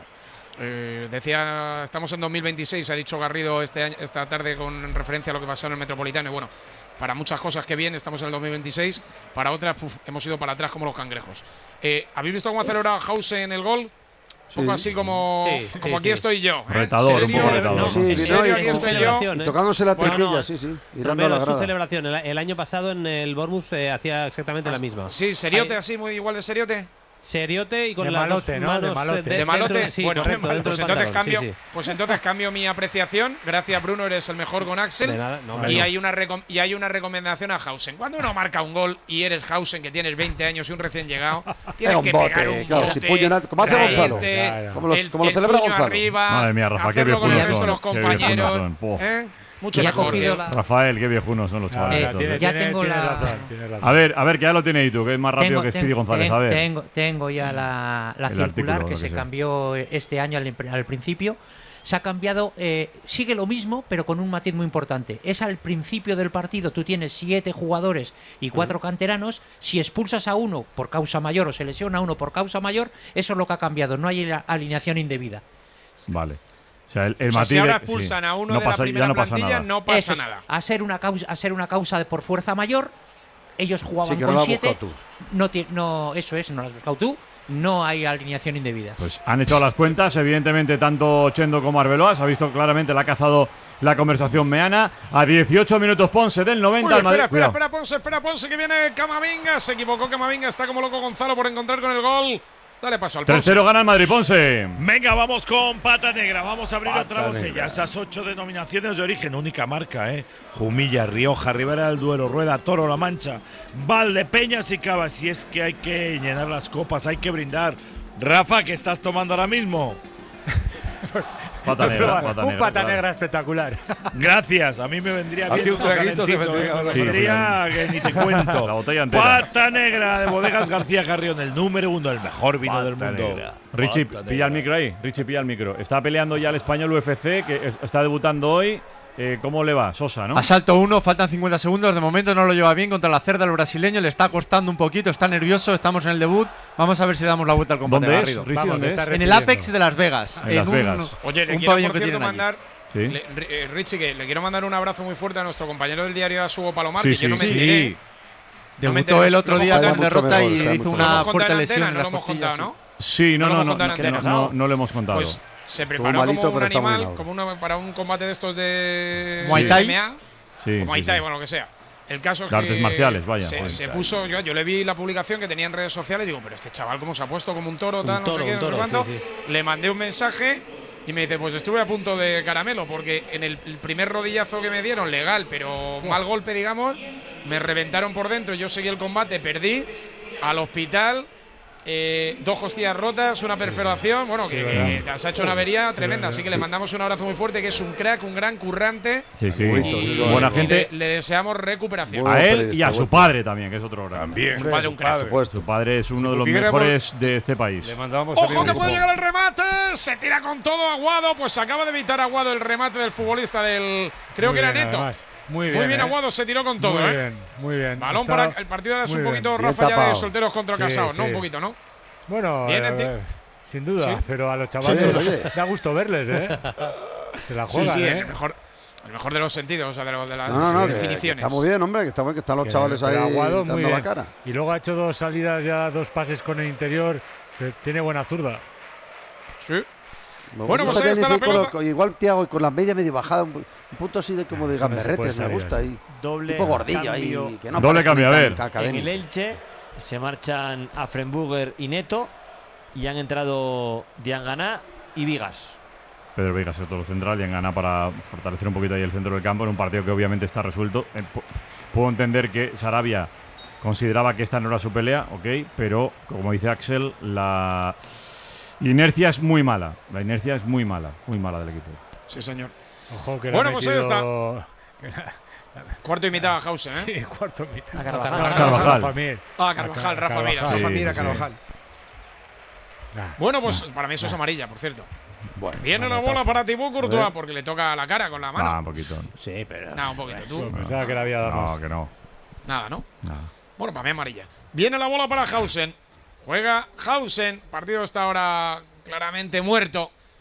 Eh, decía, estamos en dos mil veintiséis, ha dicho Garrido este año, esta tarde con referencia a lo que pasó en el Metropolitano. Y bueno, para muchas cosas que bien estamos en el dos mil veintiséis, para otras puf, hemos ido para atrás como los cangrejos. Eh, ¿Habéis visto cómo ha celebrado Hause en el gol? Un poco Sí. así como, Sí, como sí, aquí sí. estoy yo. ¿eh? Retador, un poco retador. Sí, ¿En vino serio y aquí con- estoy yo? y tocándose la Bueno, tripilla, no, sí, sí. Mirando Romero, a la es su grada. celebración. El, el año pasado en el Bournemouth eh, hacía exactamente la misma. Sí, seriote, así, muy igual de seriote. Seriote y con De las malote, dos ¿no? manos De eh, malote. de- De malote. dentro- sí, Bueno, correcto, dentro pues del entonces pantalón, cambio, sí, sí. pues entonces cambio mi apreciación. Gracias, Bruno, eres el mejor con Axel. De nada, no, y hombre, hay no. una recom- y hay una recomendación a Hausen. Cuando uno marca un gol y eres Hausen, que tienes veinte años y un recién llegado, tienes Es un que bote, pegar un claro, bote, si puño en alto, como hace Gonzalo. reírte, Claro. Como los- el- como lo el celebra puño Gonzalo. arriba, Madre mía, Rafa, qué hacerlo con el viejunos resto de son. los Qué viejunos compañeros. son. Puh. ¿eh? Mucho Ya ha mejor. cogido que- la- Rafael, qué viejunos son los chavales. Eh, estos, eh. ya tengo la. A ver, a ver, que ya lo tienes tú, que es más rápido Tengo, que Speedy tengo- González. A ver. tengo, tengo ya la, la El circular artículo, que lo se que sea. cambió este año al, al principio. Se ha cambiado, eh, sigue lo mismo, pero con un matiz muy importante. Es al principio del partido, tú tienes siete jugadores y cuatro canteranos. Si expulsas a uno por causa mayor o se lesiona a uno por causa mayor, eso es lo que ha cambiado. No hay la alineación indebida. Vale. O sea, el, el O sea, matiz si ahora de- expulsan sí. a uno No de pasa- la ya primera no pasa plantilla, nada. no pasa Eso es, nada. A ser una causa, a ser una causa de por fuerza mayor, ellos jugaban Sí, que no con lo has siete. buscado tú. No, ti- no, eso es, no lo has buscado tú. No hay alineación indebida. Pues han echado las cuentas, evidentemente, tanto Chendo como Arbeloa. Se ha visto claramente, le ha cazado la conversación meana. A dieciocho minutos Ponce del noventa Uy, al Madrid. espera, espera, Cuidado. espera, Ponce, espera, Ponce, que viene Camavinga. Se equivocó Camavinga, está como loco Gonzalo por encontrar con el gol. Dale paso al tres cero gana el Madrid, Ponce. Venga, vamos con pata negra. Vamos a abrir Pata otra botella. negra. Esas ocho denominaciones de origen, única marca, ¿eh? Jumilla, Rioja, Ribera del Duero, Rueda, Toro, La Mancha, Valdepeñas y Cava. Si es que hay que llenar las copas, hay que brindar. Rafa, ¿qué estás tomando ahora mismo? Pata negra, pata un negra, pata claro. negra espectacular. Gracias, a mí me vendría Hazte bien. un uno traguito, te calentito, vendría ¿eh? con la Me vendría que ni te cuento. La botella entera. Pata negra de Bodegas García Carrión, el número uno, el mejor vino del mundo. Negra. Richie, Pata pilla el negra. micro ahí. Richie, pilla el micro. Está peleando ya el español U F C, que es- está debutando hoy. Eh, ¿Cómo le va? Sosa, ¿no? Asalto uno, faltan cincuenta segundos. De momento no lo lleva bien contra la cerda el brasileño. Le está costando un poquito, está nervioso. Estamos en el debut. Vamos a ver si damos la vuelta al combate. ¿Dónde es, Garrido. Richie, Vamos, dónde está es? En el Apex de Las Vegas. En Las un, Vegas. Oye, le un quiero, pabellón por que cierto, tienen allí. mandar. Sí. le- eh, Richie, que le quiero mandar un abrazo muy fuerte a nuestro compañero del diario Asugo Palomar, Sí, que sí, yo no me sí. enteré. Sí. No me Debutó enteré, el lo otro hemos día contado con mucho derrota mejor, y está hizo mucho una Lo hemos contado fuerte en lesión antena, en no las lo hemos costillas. contado, ¿no? Sí, no, No lo no, hemos no, contado en que no, antena. no, no lo hemos contado. Pues se Estuvo preparó malito, como un pero está muy animal, bien ahora. como uno, para un combate de estos de Muay Thai. M M A, sí, o Muay sí, Thai, sí. bueno, lo que sea. El caso es De que artes marciales, vaya, se, joder. se puso, yo, yo le vi la publicación que tenía en redes sociales, digo, pero este chaval cómo se ha puesto como un toro, tal, no toro, sé qué, un no sé toro, cuánto. sí, Le mandé un mensaje y me dice, pues estuve a punto de caramelo, porque en el, el primer rodillazo que me dieron, legal, pero mal golpe, digamos, me reventaron por dentro, yo seguí el combate, perdí, al hospital. Eh, dos costillas rotas, una perforación, bueno, que, que se ha hecho una avería tremenda, así que le mandamos un abrazo muy fuerte, que es un crack, un gran currante. Sí, sí. Y, Buena y gente. Le, le deseamos recuperación. A Buen él y periodista, a su buen padre también, que es otro gran. También. Su padre un crack. Por supuesto. Su padre es uno Si de los pudiéramos- mejores de este país. Le mandamos Ojo salir que un puede poco. llegar el remate, se tira con todo Aguado, pues acaba de evitar Aguado el remate del futbolista del, creo Muy que era bien, Neto. además. Muy bien, Muy bien ¿eh? Aguado, se tiró con todo, Muy ¿eh? bien, muy bien. Balón Está- para el partido ahora es un muy poquito bien. Rafa ya de tapado. solteros contra Sí, casados, ¿no? sí. Un poquito, ¿no? Bueno, Bien, a Enti- ver, sin duda, Sí. pero a los chavales oye. da gusto verles, ¿eh? Se la Sí, juegan, sí, ¿eh? en el mejor, el mejor de los sentidos, o sea, de, los- de las No, no, no, que- que definiciones. está muy bien, hombre, que, está, que están los Que- chavales ahí pero Aguado, dando muy la bien. cara. Y luego ha hecho dos salidas ya, dos pases con el interior. Se, tiene buena zurda. Sí. Me Bueno, gusta pues ahí que está la dice con lo- pelota. con- igual Tiago con la media medio bajada, un, un punto así de como de Eso no se puede gamberretes, me salir gusta así. ahí. Doble Tipo gordillo ahí. cambio. Que no Doble parece cambio, ni a tan ver. En académico. el Elche se marchan a Frenburger y Neto y han entrado Diangana y Vigas. Pedro Vigas, el otro central, y en gana para fortalecer un poquito ahí el centro del campo en un partido que obviamente está resuelto. Eh, pu- puedo entender que Sarabia consideraba que esta no era su pelea, ok, pero como dice Axel, la inercia es muy mala. La inercia es muy mala, muy mala del equipo. Sí, señor. Ojo que Bueno, le ha pues ahí metido- Cuarto y mitad a Hausen, ¿eh? Sí, cuarto mitad. A Carvajal. No, A Carvajal. Rafa Mir. Ah, Carvajal, A Rafa Mir, Carvajal. Rafa Sí, Mir, a sí. Carvajal. Nah. Bueno, pues para mí eso es amarilla, por cierto. Bueno, Viene la bola para Thibaut Courtois porque le toca la cara con la Ah, mano. un poquito. Sí, pero. Nada, un poquito. Tú, Pues pensaba que le había dado No, más. que no. nada, ¿no? Nada. Bueno, para mí amarilla. Viene la bola para Hausen. Juega Hausen. Partido está ahora claramente muerto.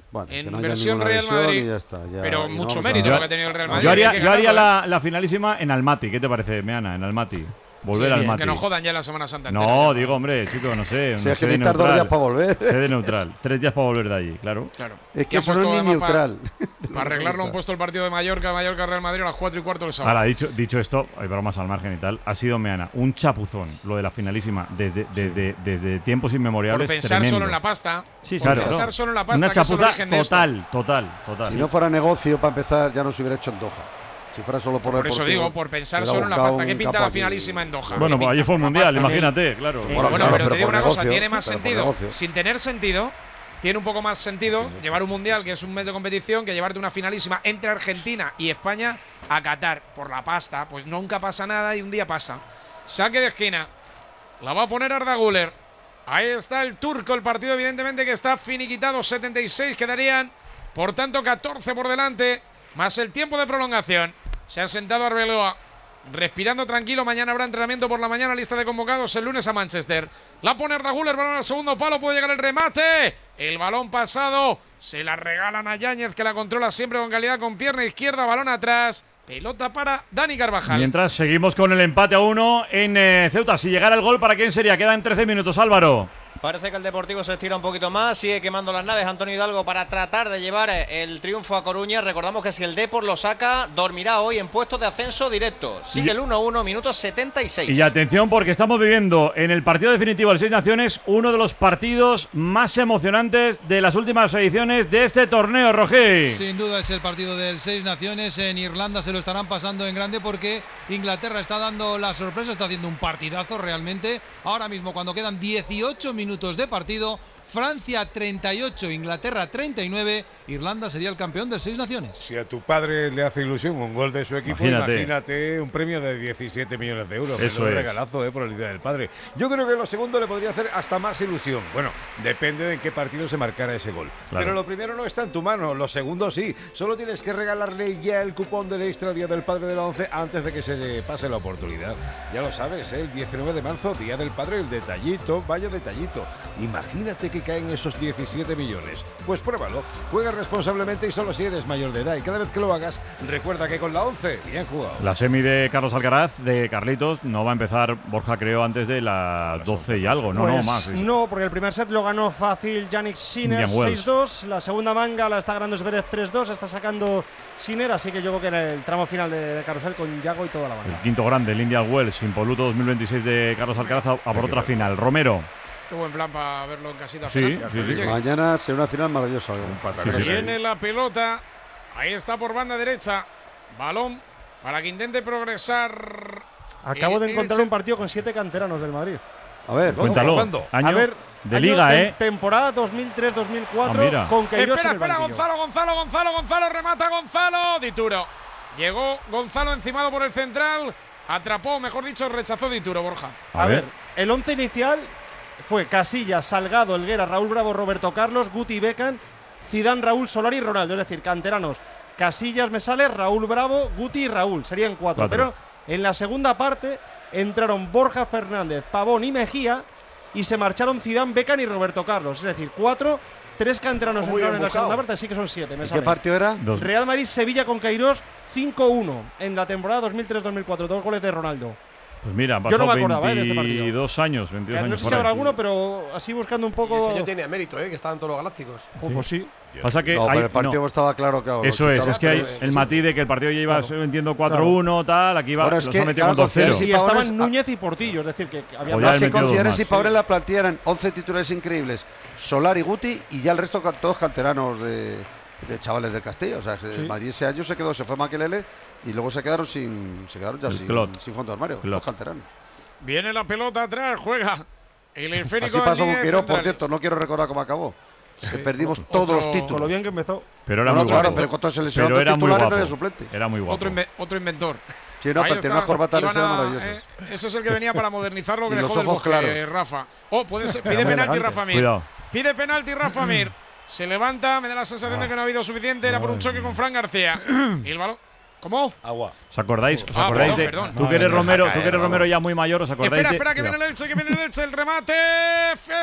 Bueno, que en no haya versión ninguna Real lesión Madrid. y ya está, ya- pero y mucho vamos a- mérito Yo- lo que ha tenido el Real Madrid. Yo haría, hay que yo haría ganarlo, la, la finalísima en Almaty. ¿Qué te parece, Meana? En Almaty. Volver Sí, al que Almaty. no jodan ya la Semana Santa entera. No, digo, hombre, chico, no sé. Si una hay que sede necesitar dos neutral. días para volver. Sede neutral. Tres días para volver de allí, claro. Claro. Es que Y han eso no es puesto ni además neutral. Para, para arreglarlo han puesto el partido de Mallorca, Mallorca Real Madrid a las cuatro y cuarto del sábado. Ahora, dicho, dicho esto, hay bromas al margen y tal. Ha sido Meana un chapuzón lo de la finalísima desde, desde, desde tiempos Por inmemoriales. pensar tremendo. solo en la pasta. Sí, por claro. pensar solo en la pasta. Una que es el chapuza origen de esto. total, total, total. Si no fuera negocio para empezar, ya no se hubiera hecho en Doha. Si fuera solo por Por eso deportivo, digo, por pensar hubiera solo en la buscado pasta. ¿Qué un pinta campo la aquí. finalísima en Doha? Bueno, ¿Qué pues allí pinta? fue el Por la mundial, pasta. imagínate, claro. Bueno, Bueno, bueno, claro, pero pero te digo por una cosa, negocio, tiene más pero por sentido. negocio. Sin tener sentido, tiene un poco más sentido llevar un mundial, que es un mes de competición, que llevarte una finalísima entre Argentina y España a Qatar. Por la pasta, pues nunca pasa nada y un día pasa. Saque de esquina. La va a poner Arda Güler. Ahí está el turco, el partido evidentemente que está finiquitado. setenta y seis quedarían, por tanto catorce por delante, más el tiempo de prolongación. Se ha sentado Arbeloa, respirando tranquilo. Mañana habrá entrenamiento por la mañana, lista de convocados el lunes a Manchester. La pone Arda Güler, balón al segundo palo, puede llegar el remate. El balón pasado, se la regalan a Yáñez, que la controla siempre con calidad con pierna izquierda, balón atrás. Pelota para Dani Carvajal. Mientras seguimos con el empate a uno en eh, Ceuta. Si llegara el gol, ¿para quién sería? Quedan trece minutos, Álvaro. Parece que el Deportivo se estira un poquito más, sigue quemando las naves Antonio Hidalgo para tratar de llevar el triunfo a Coruña. Recordamos que si el Depor lo saca, dormirá hoy en puestos de ascenso directo. Sigue Y- el uno a uno, minuto setenta y seis. Y atención, porque estamos viviendo en el partido definitivo del Seis Naciones uno de los partidos más emocionantes de las últimas ediciones de este torneo, Roger. Sin duda es el partido del Seis Naciones. En Irlanda se lo estarán pasando en grande porque Inglaterra está dando la sorpresa, está haciendo un partidazo realmente. Ahora mismo, cuando quedan dieciocho minutos de partido, Francia treinta y ocho, Inglaterra treinta y nueve, Irlanda sería el campeón del Seis Naciones. Si a tu padre le hace ilusión un gol de su equipo, Imagínate. imagínate, un premio de diecisiete millones de euros. Eso Menudo es. regalazo, eh, por el Día del Padre. Yo creo que lo segundo le podría hacer hasta más ilusión. Bueno, depende de en qué partido se marcara ese gol. Claro. Pero lo primero no está en tu mano, lo segundo sí. Solo tienes que regalarle ya el cupón del Extra Día del Padre de la once antes de que se le pase la oportunidad. Ya lo sabes, ¿eh? El diecinueve de marzo, Día del Padre, el detallito, vaya detallito. Imagínate que caen esos diecisiete millones. Pues pruébalo, juega responsablemente y solo si eres mayor de edad. Y cada vez que lo hagas, recuerda que con la once, bien jugado. La semi de Carlos Alcaraz, de Carlitos, no va a empezar, Borja, creo, antes de las doce y algo. No, Pues no, más. No, porque el primer set lo ganó fácil Yannick Sinner Indian Wells. seis dos. La segunda manga la está ganando Zverev tres dos. Está sacando Sinner, así que yo creo que en el tramo final de, de Carrusel con Yago y toda la El banda. quinto grande, el Indian Wells, Impoluto dos mil veintiséis de Carlos Alcaraz, a, a por otra final. Romero. Qué buen plan para verlo en casita. Sí, final. sí, sí. Oye, Mañana será una final maravillosa. Sí, sí. Viene la pelota. Ahí está por banda derecha. Balón para que intente progresar. Acabo Eh, de encontrar Elche. un partido con siete canteranos del Madrid. A ver, Cuéntalo. ¿Cuándo? Año A ver, de año liga, tem- ¿eh? Temporada dos mil tres dos mil cuatro Ah, mira. con Queiroz Espera, en el espera, banquillo. Gonzalo, Gonzalo, Gonzalo, Gonzalo, remata Gonzalo. Dituro. Llegó Gonzalo encimado por el central. Atrapó, mejor dicho, rechazó Dituro, Borja. A, ver. el once inicial fue Casillas, Salgado, Helguera, Raúl Bravo, Roberto Carlos, Guti Beckham, Zidane, Raúl, Solari y Ronaldo. Es decir, canteranos. Casillas me sale, Raúl Bravo, Guti y Raúl. Serían cuatro. Cuatro. Pero en la segunda parte entraron Borja Fernández, Pavón y Mejía y se marcharon Zidane, Beckham y Roberto Carlos. Es decir, cuatro, tres canteranos Muy entraron en la embocado. segunda parte, así que son siete. Me ¿Y qué salen. partido era? Dos. Real Madrid-Sevilla con Queiroz cinco uno en la temporada dos mil tres dos mil cuatro. Dos goles de Ronaldo. Pues mira, han Yo no pasado me acordaba, ¿eh? de este partido. veintidós años, veintidós no años sé por si habrá ahí. alguno, pero así buscando un Y poco. ese año tenía mérito, ¿eh? Que estaban todos los galácticos. Jo, pues sí. Pasa que No, hay- pero el partido no. estaba claro que ahora Eso lo es, quitaron. es que hay pero, eh, el sí, matiz de que el partido ya iba Claro. vendiendo cuatro uno, tal, aquí va, Ahora los es ha que, metido claro, con dos cero. consideres Y y estaban Pavón es- Núñez y Portillo, es decir, que había Joder, No, ya es que metido dos consideres más, si sí. Pablo en la plantilla eran once titulares increíbles, Solar y Guti, y ya el resto ca- todos canteranos de, de chavales del Castillo. O sea, que Sí. el Madrid ese año se quedó, se fue Maquelele y luego se quedaron sin, se quedaron ya El sin, Clot. sin fondo de armario, Clot. los canteranos. Viene la pelota atrás, juega el esférico. Así pasó en línea con de Queiroz, por centrales. cierto, no quiero recordar cómo acabó. Que Sí. perdimos Otro- todos los Con lo títulos. bien que empezó. Pero era No, no, muy claro, guapo. pero cuando se lesionó Pero otro era muy titular no guapo. había suplente. Era muy guapo. Otro, inve- otro inventor. Sí, no, Ahí pero tiene está, unas corbatas iban ese a- maravillosas. eh, Eso es el que venía para modernizar lo que Y dejó los del ojos Bosque, claros. Rafa. Oh, puede ser, pide Muy penalti elegante. Rafa Mir. Cuidado. Pide penalti Rafa Mir. Se levanta, me da la sensación de que no ha habido suficiente. Era por un choque con Fran García. Y el balón. ¿Cómo? Agua. ¿Os acordáis? ¿Os Ah, acordáis perdón, de perdón. tú que eres Madre, Romero, deja tú que caer, eres Romero vamos. ya muy mayor, ¿os acordáis Espera, de- espera, que Cuidado. viene el Elche, que viene el Elche. El remate. Febas, la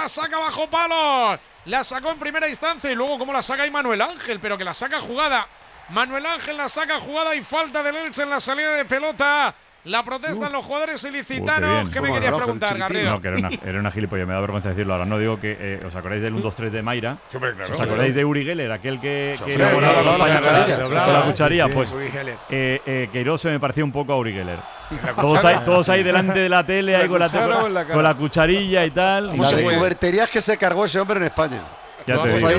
la saca bajo palo. La sacó en primera instancia y luego como la saca ahí Manuel Ángel, pero que la saca jugada. Manuel Ángel la saca jugada y falta del Elche en la salida de pelota. La protestan uh. los jugadores ilicitanos. Uh, ¿Qué, ¿Qué me querías preguntar, Garrido? No, que era una, era una gilipollas, me da vergüenza decirlo. Ahora no digo que. Eh, ¿Os acordáis del uno dos tres de Mayra? Sí, hombre, claro, ¿Os acordáis de Uri Geller? Aquel que. Sí, que sí, no, no, no, la, la, la cucharilla. Sí, sí, pues eh, eh, Queiroz se me parecía un poco a Uri Geller. Todos ahí, todos ahí delante de la tele, ahí con la, con, la, con la cucharilla y tal. La de cuberterías que se cargó ese hombre en España. Ya te digo.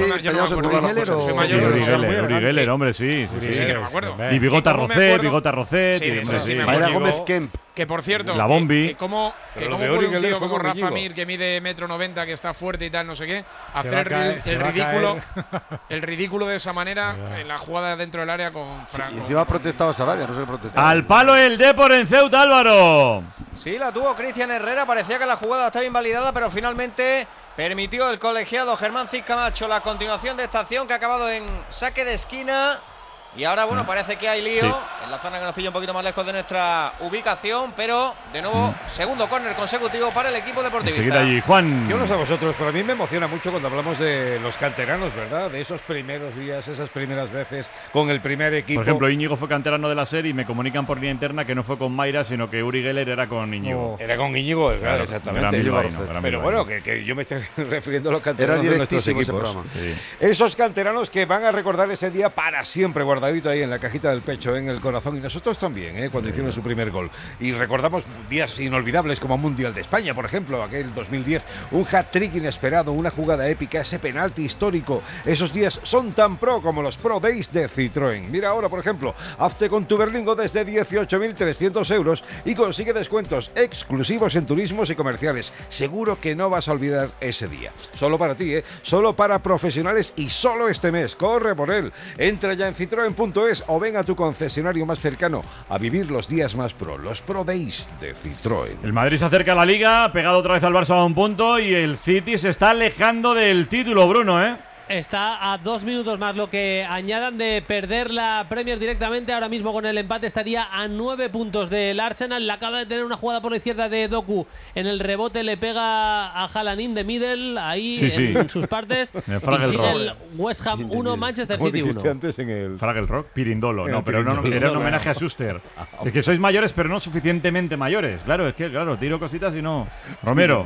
Uri Geller, hombre, sí. Sí, sí, que no me acuerdo. Y Bigota Rocet, Bigota Rocet. Sí, sí, Mayra Gómez Kemp. Que por cierto, la Bombi. Que, que cómo, que cómo puede un tío como Rafa Mir, que mide metro noventa, que está fuerte y tal, no sé qué, hacer el, caer, el ridículo el ridículo de esa manera en la jugada dentro del área con Franco. Y encima ha protestado Sarabia, no sé qué protestaba. Al palo el Depor en Ceuta, Álvaro. Sí, la tuvo Cristian Herrera, parecía que la jugada estaba invalidada, pero finalmente permitió el colegiado Germán Cid Camacho la continuación de esta acción que ha acabado en saque de esquina. Y ahora, bueno, parece que hay lío sí. en la zona que nos pilla un poquito más lejos de nuestra ubicación, pero de nuevo, mm. segundo córner consecutivo para el equipo deportivista. Allí, Juan. Yo no sé a vosotros, pero a mí me emociona mucho cuando hablamos de los canteranos, ¿verdad? De esos primeros días, esas primeras veces con el primer equipo. Por ejemplo, Íñigo fue canterano de la serie y me comunican por línea interna que no fue con Mayra, sino que Uri Geller era con Íñigo. Oh. Era con Íñigo, claro, exactamente. Era vaino, era pero vaino. bueno, que, que yo me estoy refiriendo a los canteranos de nuestros equipos. Sí. Esos canteranos que van a recordar ese día para siempre, guardadito ahí en la cajita del pecho, en el corazón, y nosotros también, ¿eh? cuando hicieron su primer gol. Y recordamos días inolvidables como Mundial de España, por ejemplo, aquel dos mil diez, un hat-trick inesperado, una jugada épica, ese penalti histórico. Esos días son tan pro como los Pro Days de Citroën. Mira ahora, por ejemplo, hazte con tu Berlingo desde dieciocho mil trescientos euros y consigue descuentos exclusivos en turismos y comerciales. Seguro que no vas a olvidar ese día. Solo para ti, ¿eh? Solo para profesionales y solo este mes. Corre por él. Entra ya en citroen punto es o ven a tu concesionario más cercano a vivir los días más pro, los Pro Days de Citroën. El Madrid se acerca a la Liga, pegado otra vez al Barça a un punto, y el City se está alejando del título, Bruno, ¿eh? Está a dos minutos más lo que añadan de perder la Premier directamente. Ahora mismo con el empate estaría a nueve puntos del Arsenal. La acaba de tener una jugada por la izquierda de Doku. En el rebote le pega a Halanin de middle, ahí sí, sí. en sus partes. Y sigue el West Ham uno, Manchester City uno. Antes en el Fraggle Rock, Pirindolo. No, pero no, era un homenaje a Schuster. Es que sois mayores, pero no suficientemente mayores. Claro, es que, claro, tiro cositas y no. Romero.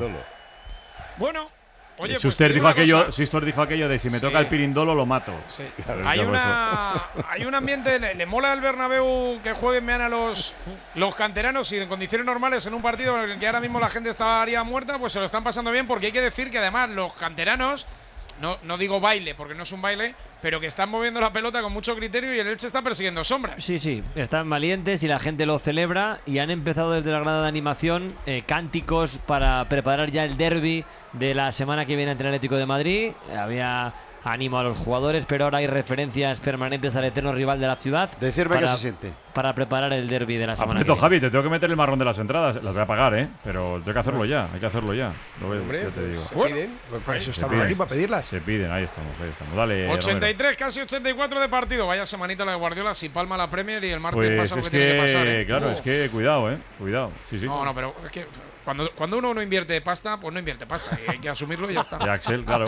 Bueno. Oye, Schuster, pues dijo aquello, Schuster dijo aquello de si me sí. toca el pirindolo lo mato. Sí. Claro, hay, una, hay un ambiente, le, le mola al Bernabéu que jueguen mañana los, los canteranos y en condiciones normales en un partido en el que ahora mismo la gente estaría muerta, pues se lo están pasando bien, porque hay que decir que además los canteranos, no, no digo baile porque no es un baile, pero que están moviendo la pelota con mucho criterio y el Elche está persiguiendo sombras. Sí, sí, están valientes y la gente lo celebra, y han empezado desde la grada de animación eh, cánticos para preparar ya el derbi de la semana que viene ante el Atlético de Madrid. Había ánimo a los jugadores, pero ahora hay referencias permanentes al eterno rival de la ciudad. Decirme para, que se siente. Para preparar el derbi de la semana Aprieto, que viene. Javi, te tengo que meter el marrón de las entradas. Las voy a pagar, ¿eh? Pero tengo que hacerlo ya. Hay que hacerlo ya. Lo voy, Hombre, yo te digo. se bueno, piden. Pues para eso se estamos piden, aquí, para pedirlas. Se piden, ahí estamos, ahí estamos. Dale, ochenta y tres, Romero. casi ochenta y cuatro de partido. Vaya semanita la de Guardiola, si palma la Premier y el martes Pues pasa lo que, es tiene que, que pasar. ¿eh? claro, Uf. es que cuidado, ¿eh? Cuidado. Sí, sí. No, no, pero es que cuando, cuando uno no invierte pasta, pues no invierte pasta. Y hay que asumirlo y ya está. Y Axel, claro.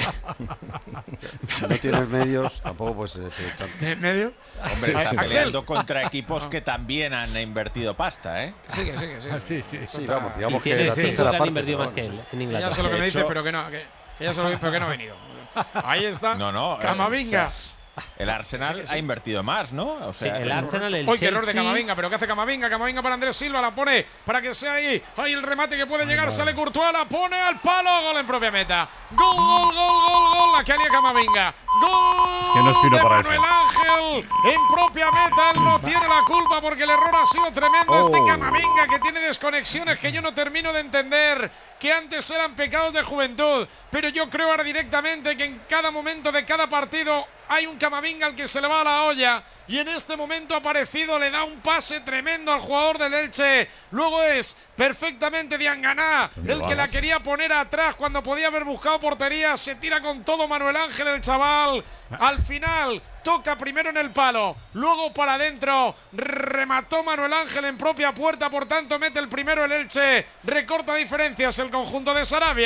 Si no tienes medios, tampoco puedes ser tanto. ¿Tienes medios? Hombre, está Axel. peleando contra equipos que también han invertido pasta, ¿eh? Sí, que sí, que sí. Sí, sí. Sí, vamos, digamos Y que tiene la sí, tercera han parte. invertido pero más que él vamos. en Ya Inglaterra. sé lo que me De dice, hecho- pero que no, que, que ya sé lo que, pero que no ha venido. Ahí está. No, no. eh, Camavinga. o sea, el Arsenal Sí, sí. ha invertido más, ¿no? O sea, Sí, el Arsenal, el Hoy qué error de Chelsea. Camavinga, pero ¿qué hace Camavinga? Camavinga para Andrés Silva, la pone para que sea ahí. Ahí el remate que puede llegar, sale Courtois, la pone al palo, gol en propia meta. Gol, gol, gol, gol, gol, la que haría Camavinga. Gol Es que no es fino de para Manuel eso. Ángel en propia meta, él no tiene la culpa porque el error ha sido tremendo. Oh. Este Camavinga que tiene desconexiones que yo no termino de entender, que antes eran pecados de juventud, pero yo creo ahora directamente que en cada momento de cada partido hay un Camavinga al que se le va a la olla, y en este momento ha aparecido, le da un pase tremendo al jugador del Elche. Luego es perfectamente Dianganá el que la quería poner atrás cuando podía haber buscado portería. Se tira con todo Manuel Ángel, el chaval. Al final toca primero en el palo, luego para adentro, remató Manuel Ángel en propia puerta, por tanto mete el primero el Elche, recorta diferencias el conjunto de Sarabia.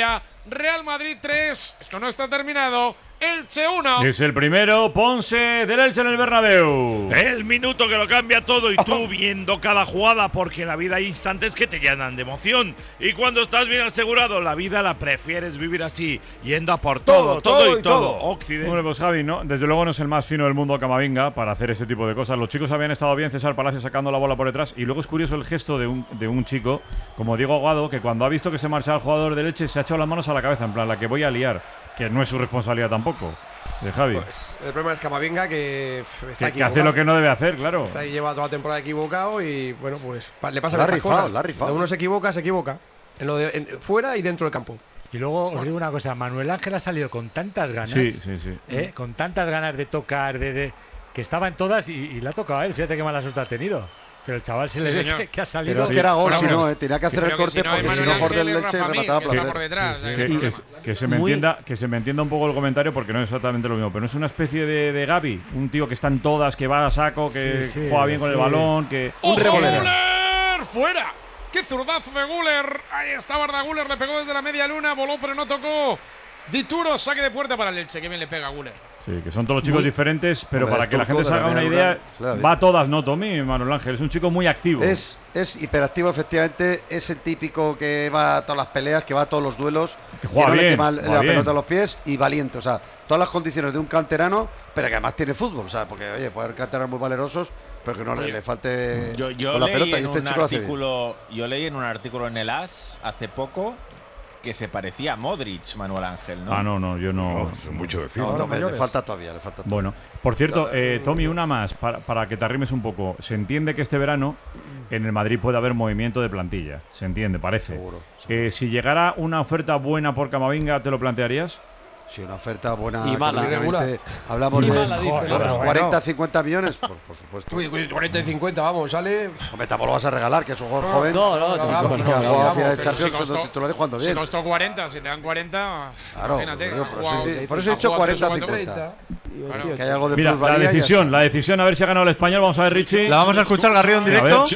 Real Madrid tres. Esto no está terminado. Elche uno. Es el primero, Ponce del Elche en el Bernabéu. El minuto que lo cambia todo y tú viendo cada jugada, porque en la vida hay instantes que te llenan de emoción. Y cuando estás bien asegurado, la vida la prefieres vivir así, yendo a por todo, todo, todo, todo y todo. todo. Occidente. Bueno, pues Javi, ¿no? Desde luego no es el más fino del mundo Camavinga para hacer ese tipo de cosas. Los chicos habían estado bien, César Palacio sacando la bola por detrás. Y luego es curioso el gesto de un, de un chico, como Diego Aguado, que cuando ha visto que se marchaba el jugador del Elche, se ha echado las manos a la cabeza, en plan, la que voy a liar. Que no es su responsabilidad tampoco, de Javi. Pues el problema es Camavinga, que está que, que hace lo que no debe hacer, claro. Está ahí, lleva toda la temporada equivocado y, bueno, pues le pasa las cosas. La ha rifado. Cuando uno se equivoca, se equivoca. En lo de, en, fuera y dentro del campo. Y luego os digo una cosa, Manuel Ángel ha salido con tantas ganas. Sí, sí, sí. ¿eh? Con tantas ganas de tocar, de, de que estaba en todas y, y le ha tocado a él. Fíjate qué mala suerte ha tenido. Pero el chaval se sí, le ve que, que ha salido. Pero es que era gol, si no, eh, tenía que hacer sí, el corte, si no, porque si no, por del Elche remataba placer. Por detrás, sí, sí. Que, que, que, se me entienda, que se me entienda un poco el comentario, porque no es exactamente lo mismo. Pero no es una especie de, de Gavi, un tío que está en todas, que va a saco, que sí, sí, juega bien sí. con el balón, que. ¡Un revolero! ¡Fuera! ¡Qué zurdazo de Güler! Ahí está Arda Güler, le pegó desde la media luna, voló pero no tocó. Dituro, saque de puerta para el Elche, que bien le pega a Güler. Sí, que son todos los chicos muy diferentes, pero Hombre, para que la gente se haga una idea, claro, va a todas, ¿no, Tommy? Manuel Ángel, es un chico muy activo. Es, es hiperactivo, efectivamente, es el típico que va a todas las peleas, que va a todos los duelos, que juega que no bien, le quema la bien. pelota a los pies y valiente, o sea, todas las condiciones de un canterano, pero que además tiene fútbol, o sea, porque, oye, puede haber canteranos muy valerosos, pero que no le, le falte yo, yo con la leí pelota. En y este un chico artículo, yo leí en un artículo en el A S hace poco que se parecía a Modric, Manuel Ángel, ¿no? Ah, no, no, yo no. no mucho decir. No, no, le falta todavía, le falta todavía. Bueno, por cierto, eh, Tommy, una más, para, para que te arrimes un poco. Se entiende que este verano en el Madrid puede haber movimiento de plantilla. Se entiende, parece. Seguro, seguro. Eh, si llegara una oferta buena por Camavinga, ¿te lo plantearías? Si una oferta buena, y mala, hablamos y de mala, joder, bueno, cuarenta, cincuenta millones, por, por supuesto. Uy, cuarenta y cincuenta, vamos, sale. Hombre, tampoco lo vas a regalar, que es un jugador joven. No, no, no, que no, ha no, jugado no, a final de pero Champions, si costó- siendo titular y jugando bien. Si costó cuarenta, si te dan cuarenta, Claro, imagínate. digo, ha por eso jugado- he- por eso he ha dicho jugado cuarenta, tres o cuatro cincuenta. Claro. Que hay algo de Mira, la plusvalía y ya decisión, está. la decisión, a ver si ha ganado el español. Vamos a ver, Richie. La vamos a escuchar Garrido en directo.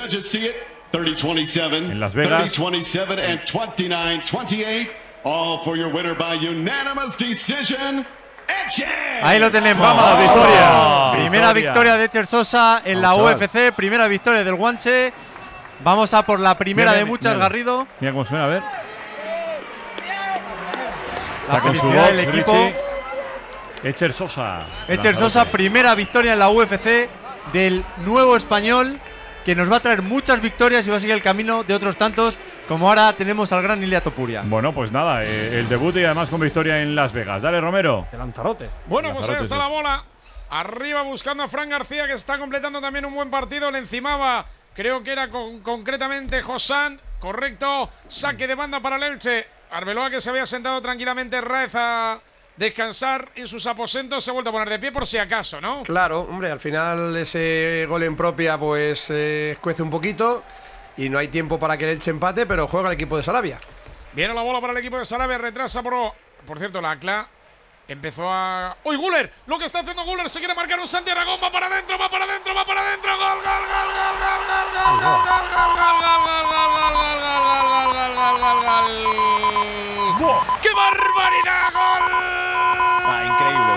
En Las Vegas. thirty twenty-seven and twenty-nine twenty-eight. All for your winner by unanimous decision. Ahí lo tenemos. Vamos, ¡Oh! victoria. Primera Victoria. victoria de Etcher Sosa en la Vamos, U F C. Primera victoria del Guanche. Vamos a por la primera Mira, de mira, muchas, mira. Garrido. Mira cómo suena, a ver. La Está con su felicidad box, del equipo. Richie. Etcher Sosa. Etcher Sosa, primera victoria en la U F C del nuevo español, que nos va a traer muchas victorias y va a seguir el camino de otros tantos, como ahora tenemos al gran Ilia Topuria. Bueno, pues nada, eh, el debut y además con victoria en Las Vegas. Dale, Romero. De Lanzarote. Bueno, pues ahí Lanzarote, está sí. la bola. Arriba buscando a Fran García, que está completando también un buen partido. Le encimaba, creo que era con, concretamente Josán. Correcto. Saque de banda para el Elche. Arbeloa, que se había sentado tranquilamente Raez a descansar en sus aposentos, se ha vuelto a poner de pie por si acaso, ¿no? Claro, hombre, al final ese gol en propia pues eh, escuece un poquito y no hay tiempo para que el Elche empate, pero juega el equipo de Sarabia. Viene la bola para el equipo de Sarabia, retrasa por... Por cierto, la A C L A empezó a... ¡Uy, Güler! Lo que está haciendo Güler, se quiere marcar un Santi Aragón, va para adentro, va para adentro, va para adentro, gol, gol, gol, gol, gol, gol, gol, gol, gol, gol, gol, gol, gol, gol, gol. ¡Qué barbaridad, gol! Ah, increíble,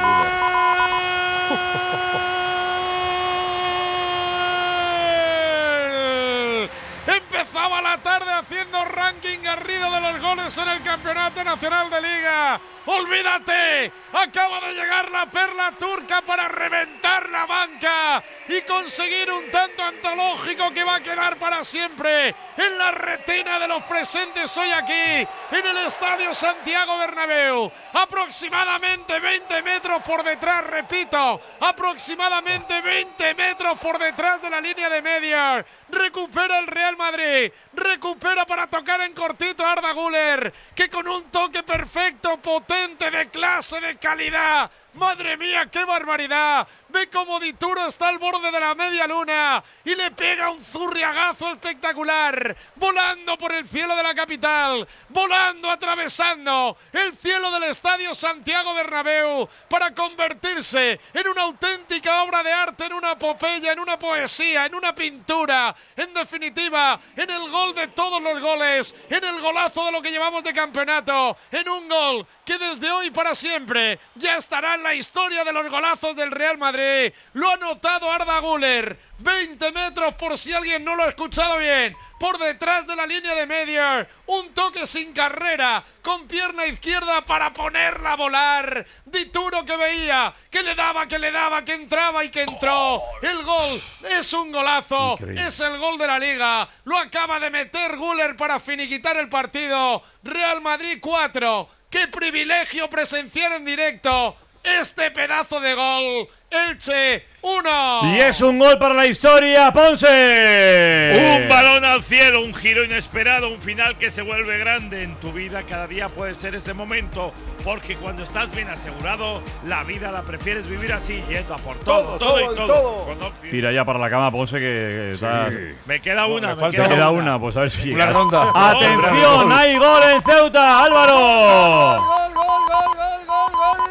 Güler. Empezaba la tarde haciendo ranking Garrido de los goles en el Campeonato Nacional de Liga. ¡Olvídate! Acaba de llegar la perla turca para reventar la banca y conseguir un tanto antológico que va a quedar para siempre en la retina de los presentes hoy aquí en el Estadio Santiago Bernabéu. Aproximadamente veinte metros por detrás, repito, aproximadamente veinte metros por detrás de la línea de media. Recupera el Real Madrid, recupera para tocar en cortito a Arda Güler, que con un toque perfecto, potente, de clase, de calidad, ¡Madre mía, qué barbaridad! Ve cómo Dituro está al borde de la media luna y le pega un zurriagazo espectacular, volando por el cielo de la capital, volando, atravesando el cielo del Estadio Santiago Bernabéu para convertirse en una auténtica obra de arte, en una epopeya, en una poesía, en una pintura, en definitiva, en el gol de todos los goles, en el golazo de lo que llevamos de campeonato, en un gol que desde hoy para siempre ya estará en la historia de los golazos del Real Madrid. Lo ha anotado Arda Güler, veinte metros por si alguien no lo ha escuchado bien, por detrás de la línea de media, un toque sin carrera, con pierna izquierda para ponerla a volar. Dituro que veía, que le daba, que le daba, que entraba y que entró. El gol es un golazo, increíble. Es el gol de la Liga, lo acaba de meter Güler para finiquitar el partido. Real Madrid cuatro, qué privilegio presenciar en directo este pedazo de gol. Elche uno. Y es un gol para la historia, Ponce. Un balón al cielo, un giro inesperado, un final que se vuelve grande. En tu vida cada día puede ser ese momento, porque cuando estás bien asegurado, la vida la prefieres vivir así, yendo a por todo, todo, todo y todo. todo. Tira ya para la cama, Ponce, que sí. está... Me queda una, me, me falta queda, queda una. una, pues a ver si una llegas. ronda. ¡Atención! Oh, ¡Hay gol en Ceuta, Álvaro! Gol, gol, gol, gol, gol, gol, gol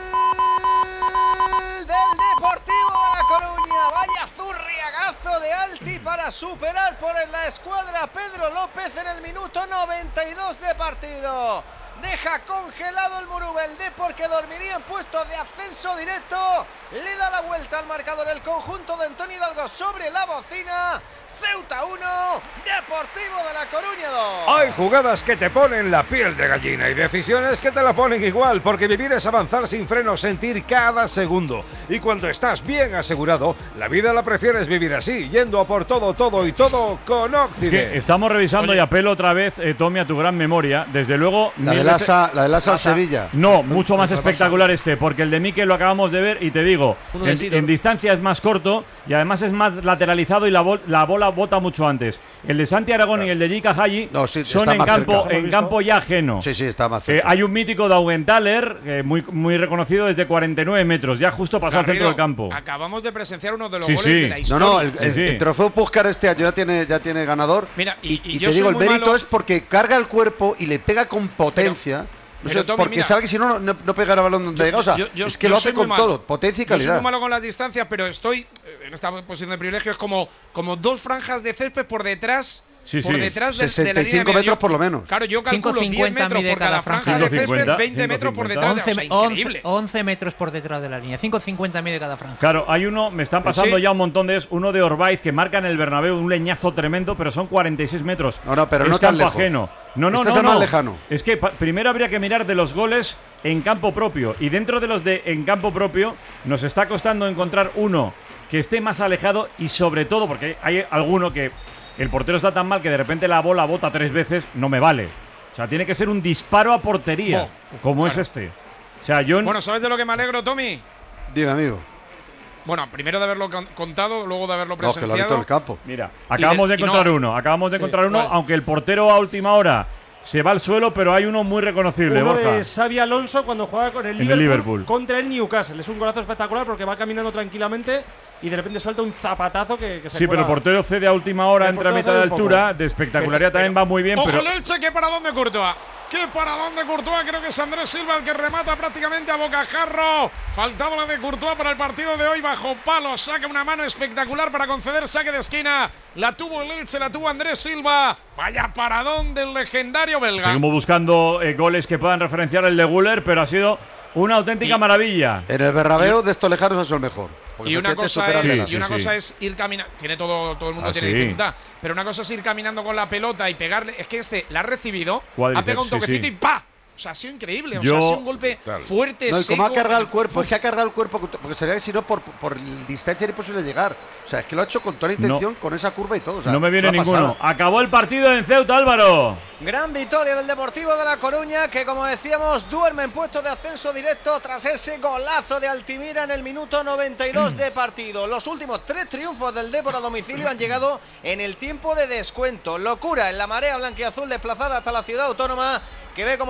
del Deportivo de La Coruña. Vaya zurriagazo de Alti para superar por la escuadra Pedro López en el minuto noventa y dos de partido. Deja congelado el Muruba, el Depor, que dormiría en puestos de ascenso directo. Le da la vuelta al marcador el conjunto de Antonio Hidalgo sobre la bocina. Ceuta uno, Deportivo de La Coruña dos. Hay jugadas que te ponen la piel de gallina y decisiones que te la ponen igual, porque vivir es avanzar sin freno, sentir cada segundo. Y cuando estás bien asegurado, la vida la prefieres vivir así, yendo a por todo, todo y todo con Occident. Es que estamos revisando Oye. y apelo otra vez, eh, Tommy, a tu gran memoria. Desde luego... La de Lasa, la de Lasa Sevilla. No, mucho más espectacular este, porque el de Mikel lo acabamos de ver y te digo, en, en distancia es más corto y además es más lateralizado y la, bol, la bola bota mucho antes. El de Santi Aragón claro. y el de Jika Haji no, sí, son en campo, en campo ya ajeno. Sí, sí, está más cerca. Eh, hay un mítico de Augenthaler, eh, muy, muy reconocido desde cuarenta y nueve metros, ya justo pasado al centro del campo. Acabamos de presenciar uno de los sí, goles sí. de la historia. No, no, el, el, sí. el trofeo Puskar este año ya tiene, ya tiene ganador. Mira, y, y, y yo te digo, el mérito malo. es porque carga el cuerpo y le pega con potencia. Pero, No sé, Tommy, porque mira, sabe que si no, no, no pegará el balón donde llega. O sea, yo, yo, es que lo hace con malo. todo, potencia y calidad. Yo soy muy malo con las distancias, pero estoy en esta posición de privilegio. Es como, como dos franjas de césped por detrás. Sí, por sí. detrás de, sesenta y cinco de la línea metros por lo menos. Claro, yo calculo diez metros por cada franja de césped, veinte metros por detrás. once, de, o sea, increíble. once metros por detrás de la línea, cinco cincuenta medio cada franja. Claro, hay uno, me están pasando sí. ya un montón de es uno de Orbaiz que marca en el Bernabéu un leñazo tremendo, pero son cuarenta y seis metros. No, no, pero es no campo tan lejos. ajeno. No, no, este no, es el no. más lejano. Es que primero habría que mirar de los goles en campo propio y dentro de los de en campo propio nos está costando encontrar uno que esté más alejado y sobre todo porque hay alguno que el portero está tan mal que de repente la bola bota tres veces, no me vale. O sea, tiene que ser un disparo a portería, oh, como claro. es este. O sea, yo... Bueno, ¿sabes de lo que me alegro, Tommy? Dime, amigo. Bueno, primero de haberlo contado, luego de haberlo presenciado. No, que lo ha visto en el campo. Mira, acabamos de, de encontrar no, uno, acabamos de sí, encontrar uno, ¿cuál? Aunque el portero a última hora se va al suelo, pero hay uno muy reconocible, uno Borja. de Xavi Alonso cuando juega con el Liverpool, el Liverpool contra el Newcastle. Es un golazo espectacular porque va caminando tranquilamente y de repente suelta un zapatazo que, que se Sí, cuela. pero el portero cede a última hora, entra a mitad de altura, poco. de espectacularidad pero, también pero, va muy bien. Ojo pero... el Elche, que para dónde Courtois. ¡Qué paradón de Courtois! Creo que es Andrés Silva el que remata prácticamente a bocajarro. Faltaba la de Courtois para el partido de hoy. Bajo palo, saca una mano espectacular para conceder saque de esquina. La tuvo el Elche, la tuvo Andrés Silva. Vaya paradón del legendario belga. Seguimos buscando eh, goles que puedan referenciar el de Güler, pero ha sido una auténtica y, maravilla. En el Bernabéu de estos lejanos es el mejor. Y una, cosa es, sí, y sí, una sí. cosa es ir caminando. Tiene todo, todo el mundo ah, tiene sí. dificultad. Pero una cosa es ir caminando con la pelota y pegarle. Es que este la ha recibido, ha pegado un toquecito sí, sí. y ¡pa! O sea, ha sido increíble. O Yo, sea, ha sido un golpe claro. fuerte, no, y seco. como ha cargado el cuerpo, Uf. es que ha cargado el cuerpo, porque se ve que si no, por, por distancia era imposible llegar. O sea, es que lo ha hecho con toda la intención, no. con esa curva y todo. O sea, no me viene ninguno. Acabó el partido en Ceuta, Álvaro. Gran victoria del Deportivo de La Coruña, que como decíamos, duerme en puestos de ascenso directo tras ese golazo de Altimira en el minuto noventa y dos de partido. Los últimos tres triunfos del Depor a domicilio han llegado en el tiempo de descuento. Locura en la marea blanquiazul desplazada hasta la ciudad autónoma, que ve como su equipo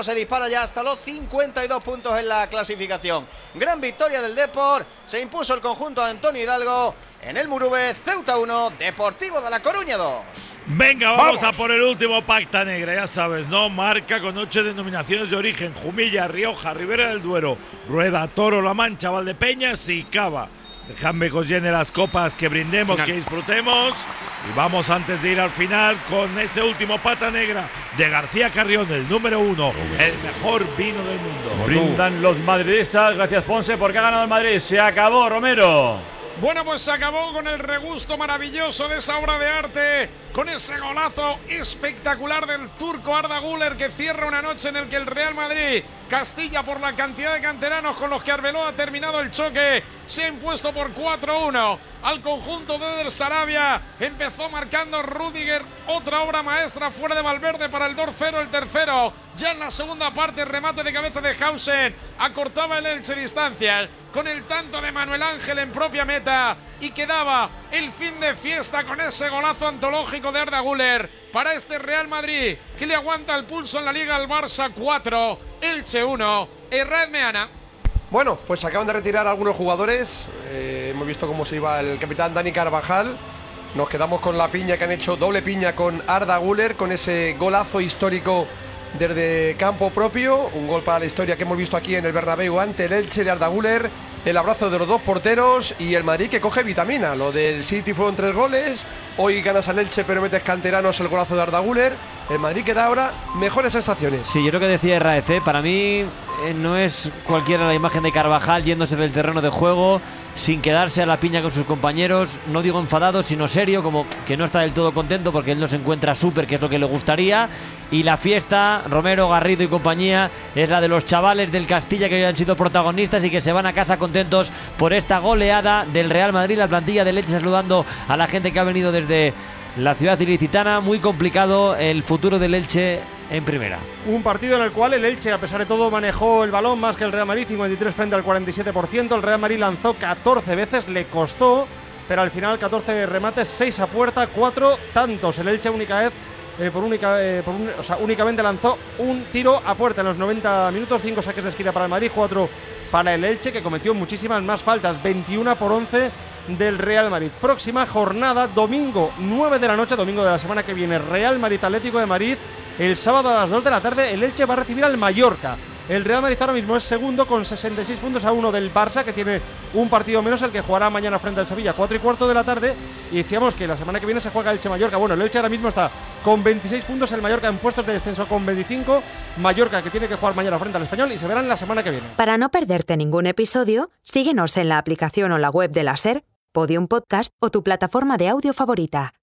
Luego se dispara ya hasta los cincuenta y dos puntos en la clasificación. Gran victoria del Depor, se impuso el conjunto de Antonio Hidalgo en el Murube. Ceuta uno, Deportivo de La Coruña dos. Venga, vamos, vamos a por el último Pacta Negra, ya sabes, ¿no? Marca con ocho denominaciones de origen: Jumilla, Rioja, Ribera del Duero, Rueda, Toro, La Mancha, Valdepeñas y Cava. Dejadme que os llene las copas, que brindemos, final. Que disfrutemos. Y vamos, antes de ir al final, con ese último Pata Negra de García Carrión, el número uno, el mejor vino del mundo. Brindan los madridistas, gracias Ponce, porque ha ganado el Madrid. Se acabó, Romero. Bueno, pues se acabó con el regusto maravilloso de esa obra de arte, con ese golazo espectacular del turco Arda Güler, que cierra una noche en el que el Real Madrid Castilla, por la cantidad de canteranos con los que Arbeloa ha terminado el choque, se ha impuesto por cuatro uno al conjunto de Eder Sarabia. Empezó marcando Rüdiger, otra obra maestra fuera de Valverde para el dos cero, el tercero. Ya en la segunda parte, remate de cabeza de Hausen, acortaba el Elche distancias con el tanto de Manuel Ángel en propia meta, y quedaba el fin de fiesta con ese golazo antológico de Arda Güler para este Real Madrid, que le aguanta el pulso en la Liga al Barça. Cuatro, Elche uno, Herrad Meana. Bueno, pues acaban de retirar algunos jugadores. Eh, hemos visto cómo se iba el capitán Dani Carvajal. Nos quedamos con la piña que han hecho, doble piña con Arda Güler, con ese golazo histórico desde campo propio. Un gol para la historia que hemos visto aquí en el Bernabéu ante el Elche de Arda Güler. El abrazo de los dos porteros y el Madrid que coge vitamina. Lo del City fueron tres goles. Hoy ganas al Elche pero metes canteranos, el golazo de Arda Güler. El Madrid que da ahora mejores sensaciones. Sí, yo creo que decía R A C, para mí eh, no es cualquiera la imagen de Carvajal yéndose del terreno de juego, sin quedarse a la piña con sus compañeros, no digo enfadado, sino serio, como que no está del todo contento porque él no se encuentra súper, que es lo que le gustaría. Y la fiesta, Romero, Garrido y compañía, es la de los chavales del Castilla que hoy han sido protagonistas y que se van a casa contentos por esta goleada del Real Madrid. La plantilla del Elche saludando a la gente que ha venido desde la ciudad ilicitana. Muy complicado el futuro del Elche en primera. Un partido en el cual el Elche, a pesar de todo, manejó el balón más que el Real Madrid, cincuenta y tres frente al cuarenta y siete por ciento. El Real Madrid lanzó catorce veces, le costó, pero al final catorce remates, seis a puerta, cuatro tantos. El Elche única vez, eh, por única, eh, por un, o sea, únicamente lanzó un tiro a puerta en los noventa minutos, cinco saques de esquina para el Madrid, cuatro para el Elche, que cometió muchísimas más faltas, veintiuno por once del Real Madrid. Próxima jornada, domingo nueve de la noche, domingo de la semana que viene, Real Madrid Atlético de Madrid. El sábado a las dos de la tarde el Elche va a recibir al Mallorca. El Real Madrid ahora mismo es segundo con sesenta y seis puntos a uno del Barça, que tiene un partido menos, el que jugará mañana frente al Sevilla, cuatro y cuarto de la tarde. Y decíamos que la semana que viene se juega Elche-Mallorca. Bueno, el Elche ahora mismo está con veintiséis puntos, el Mallorca en puestos de descenso con veinticinco. Mallorca que tiene que jugar mañana frente al Español y se verán la semana que viene. Para no perderte ningún episodio, síguenos en la aplicación o la web de la SER, Podium Podcast o tu plataforma de audio favorita.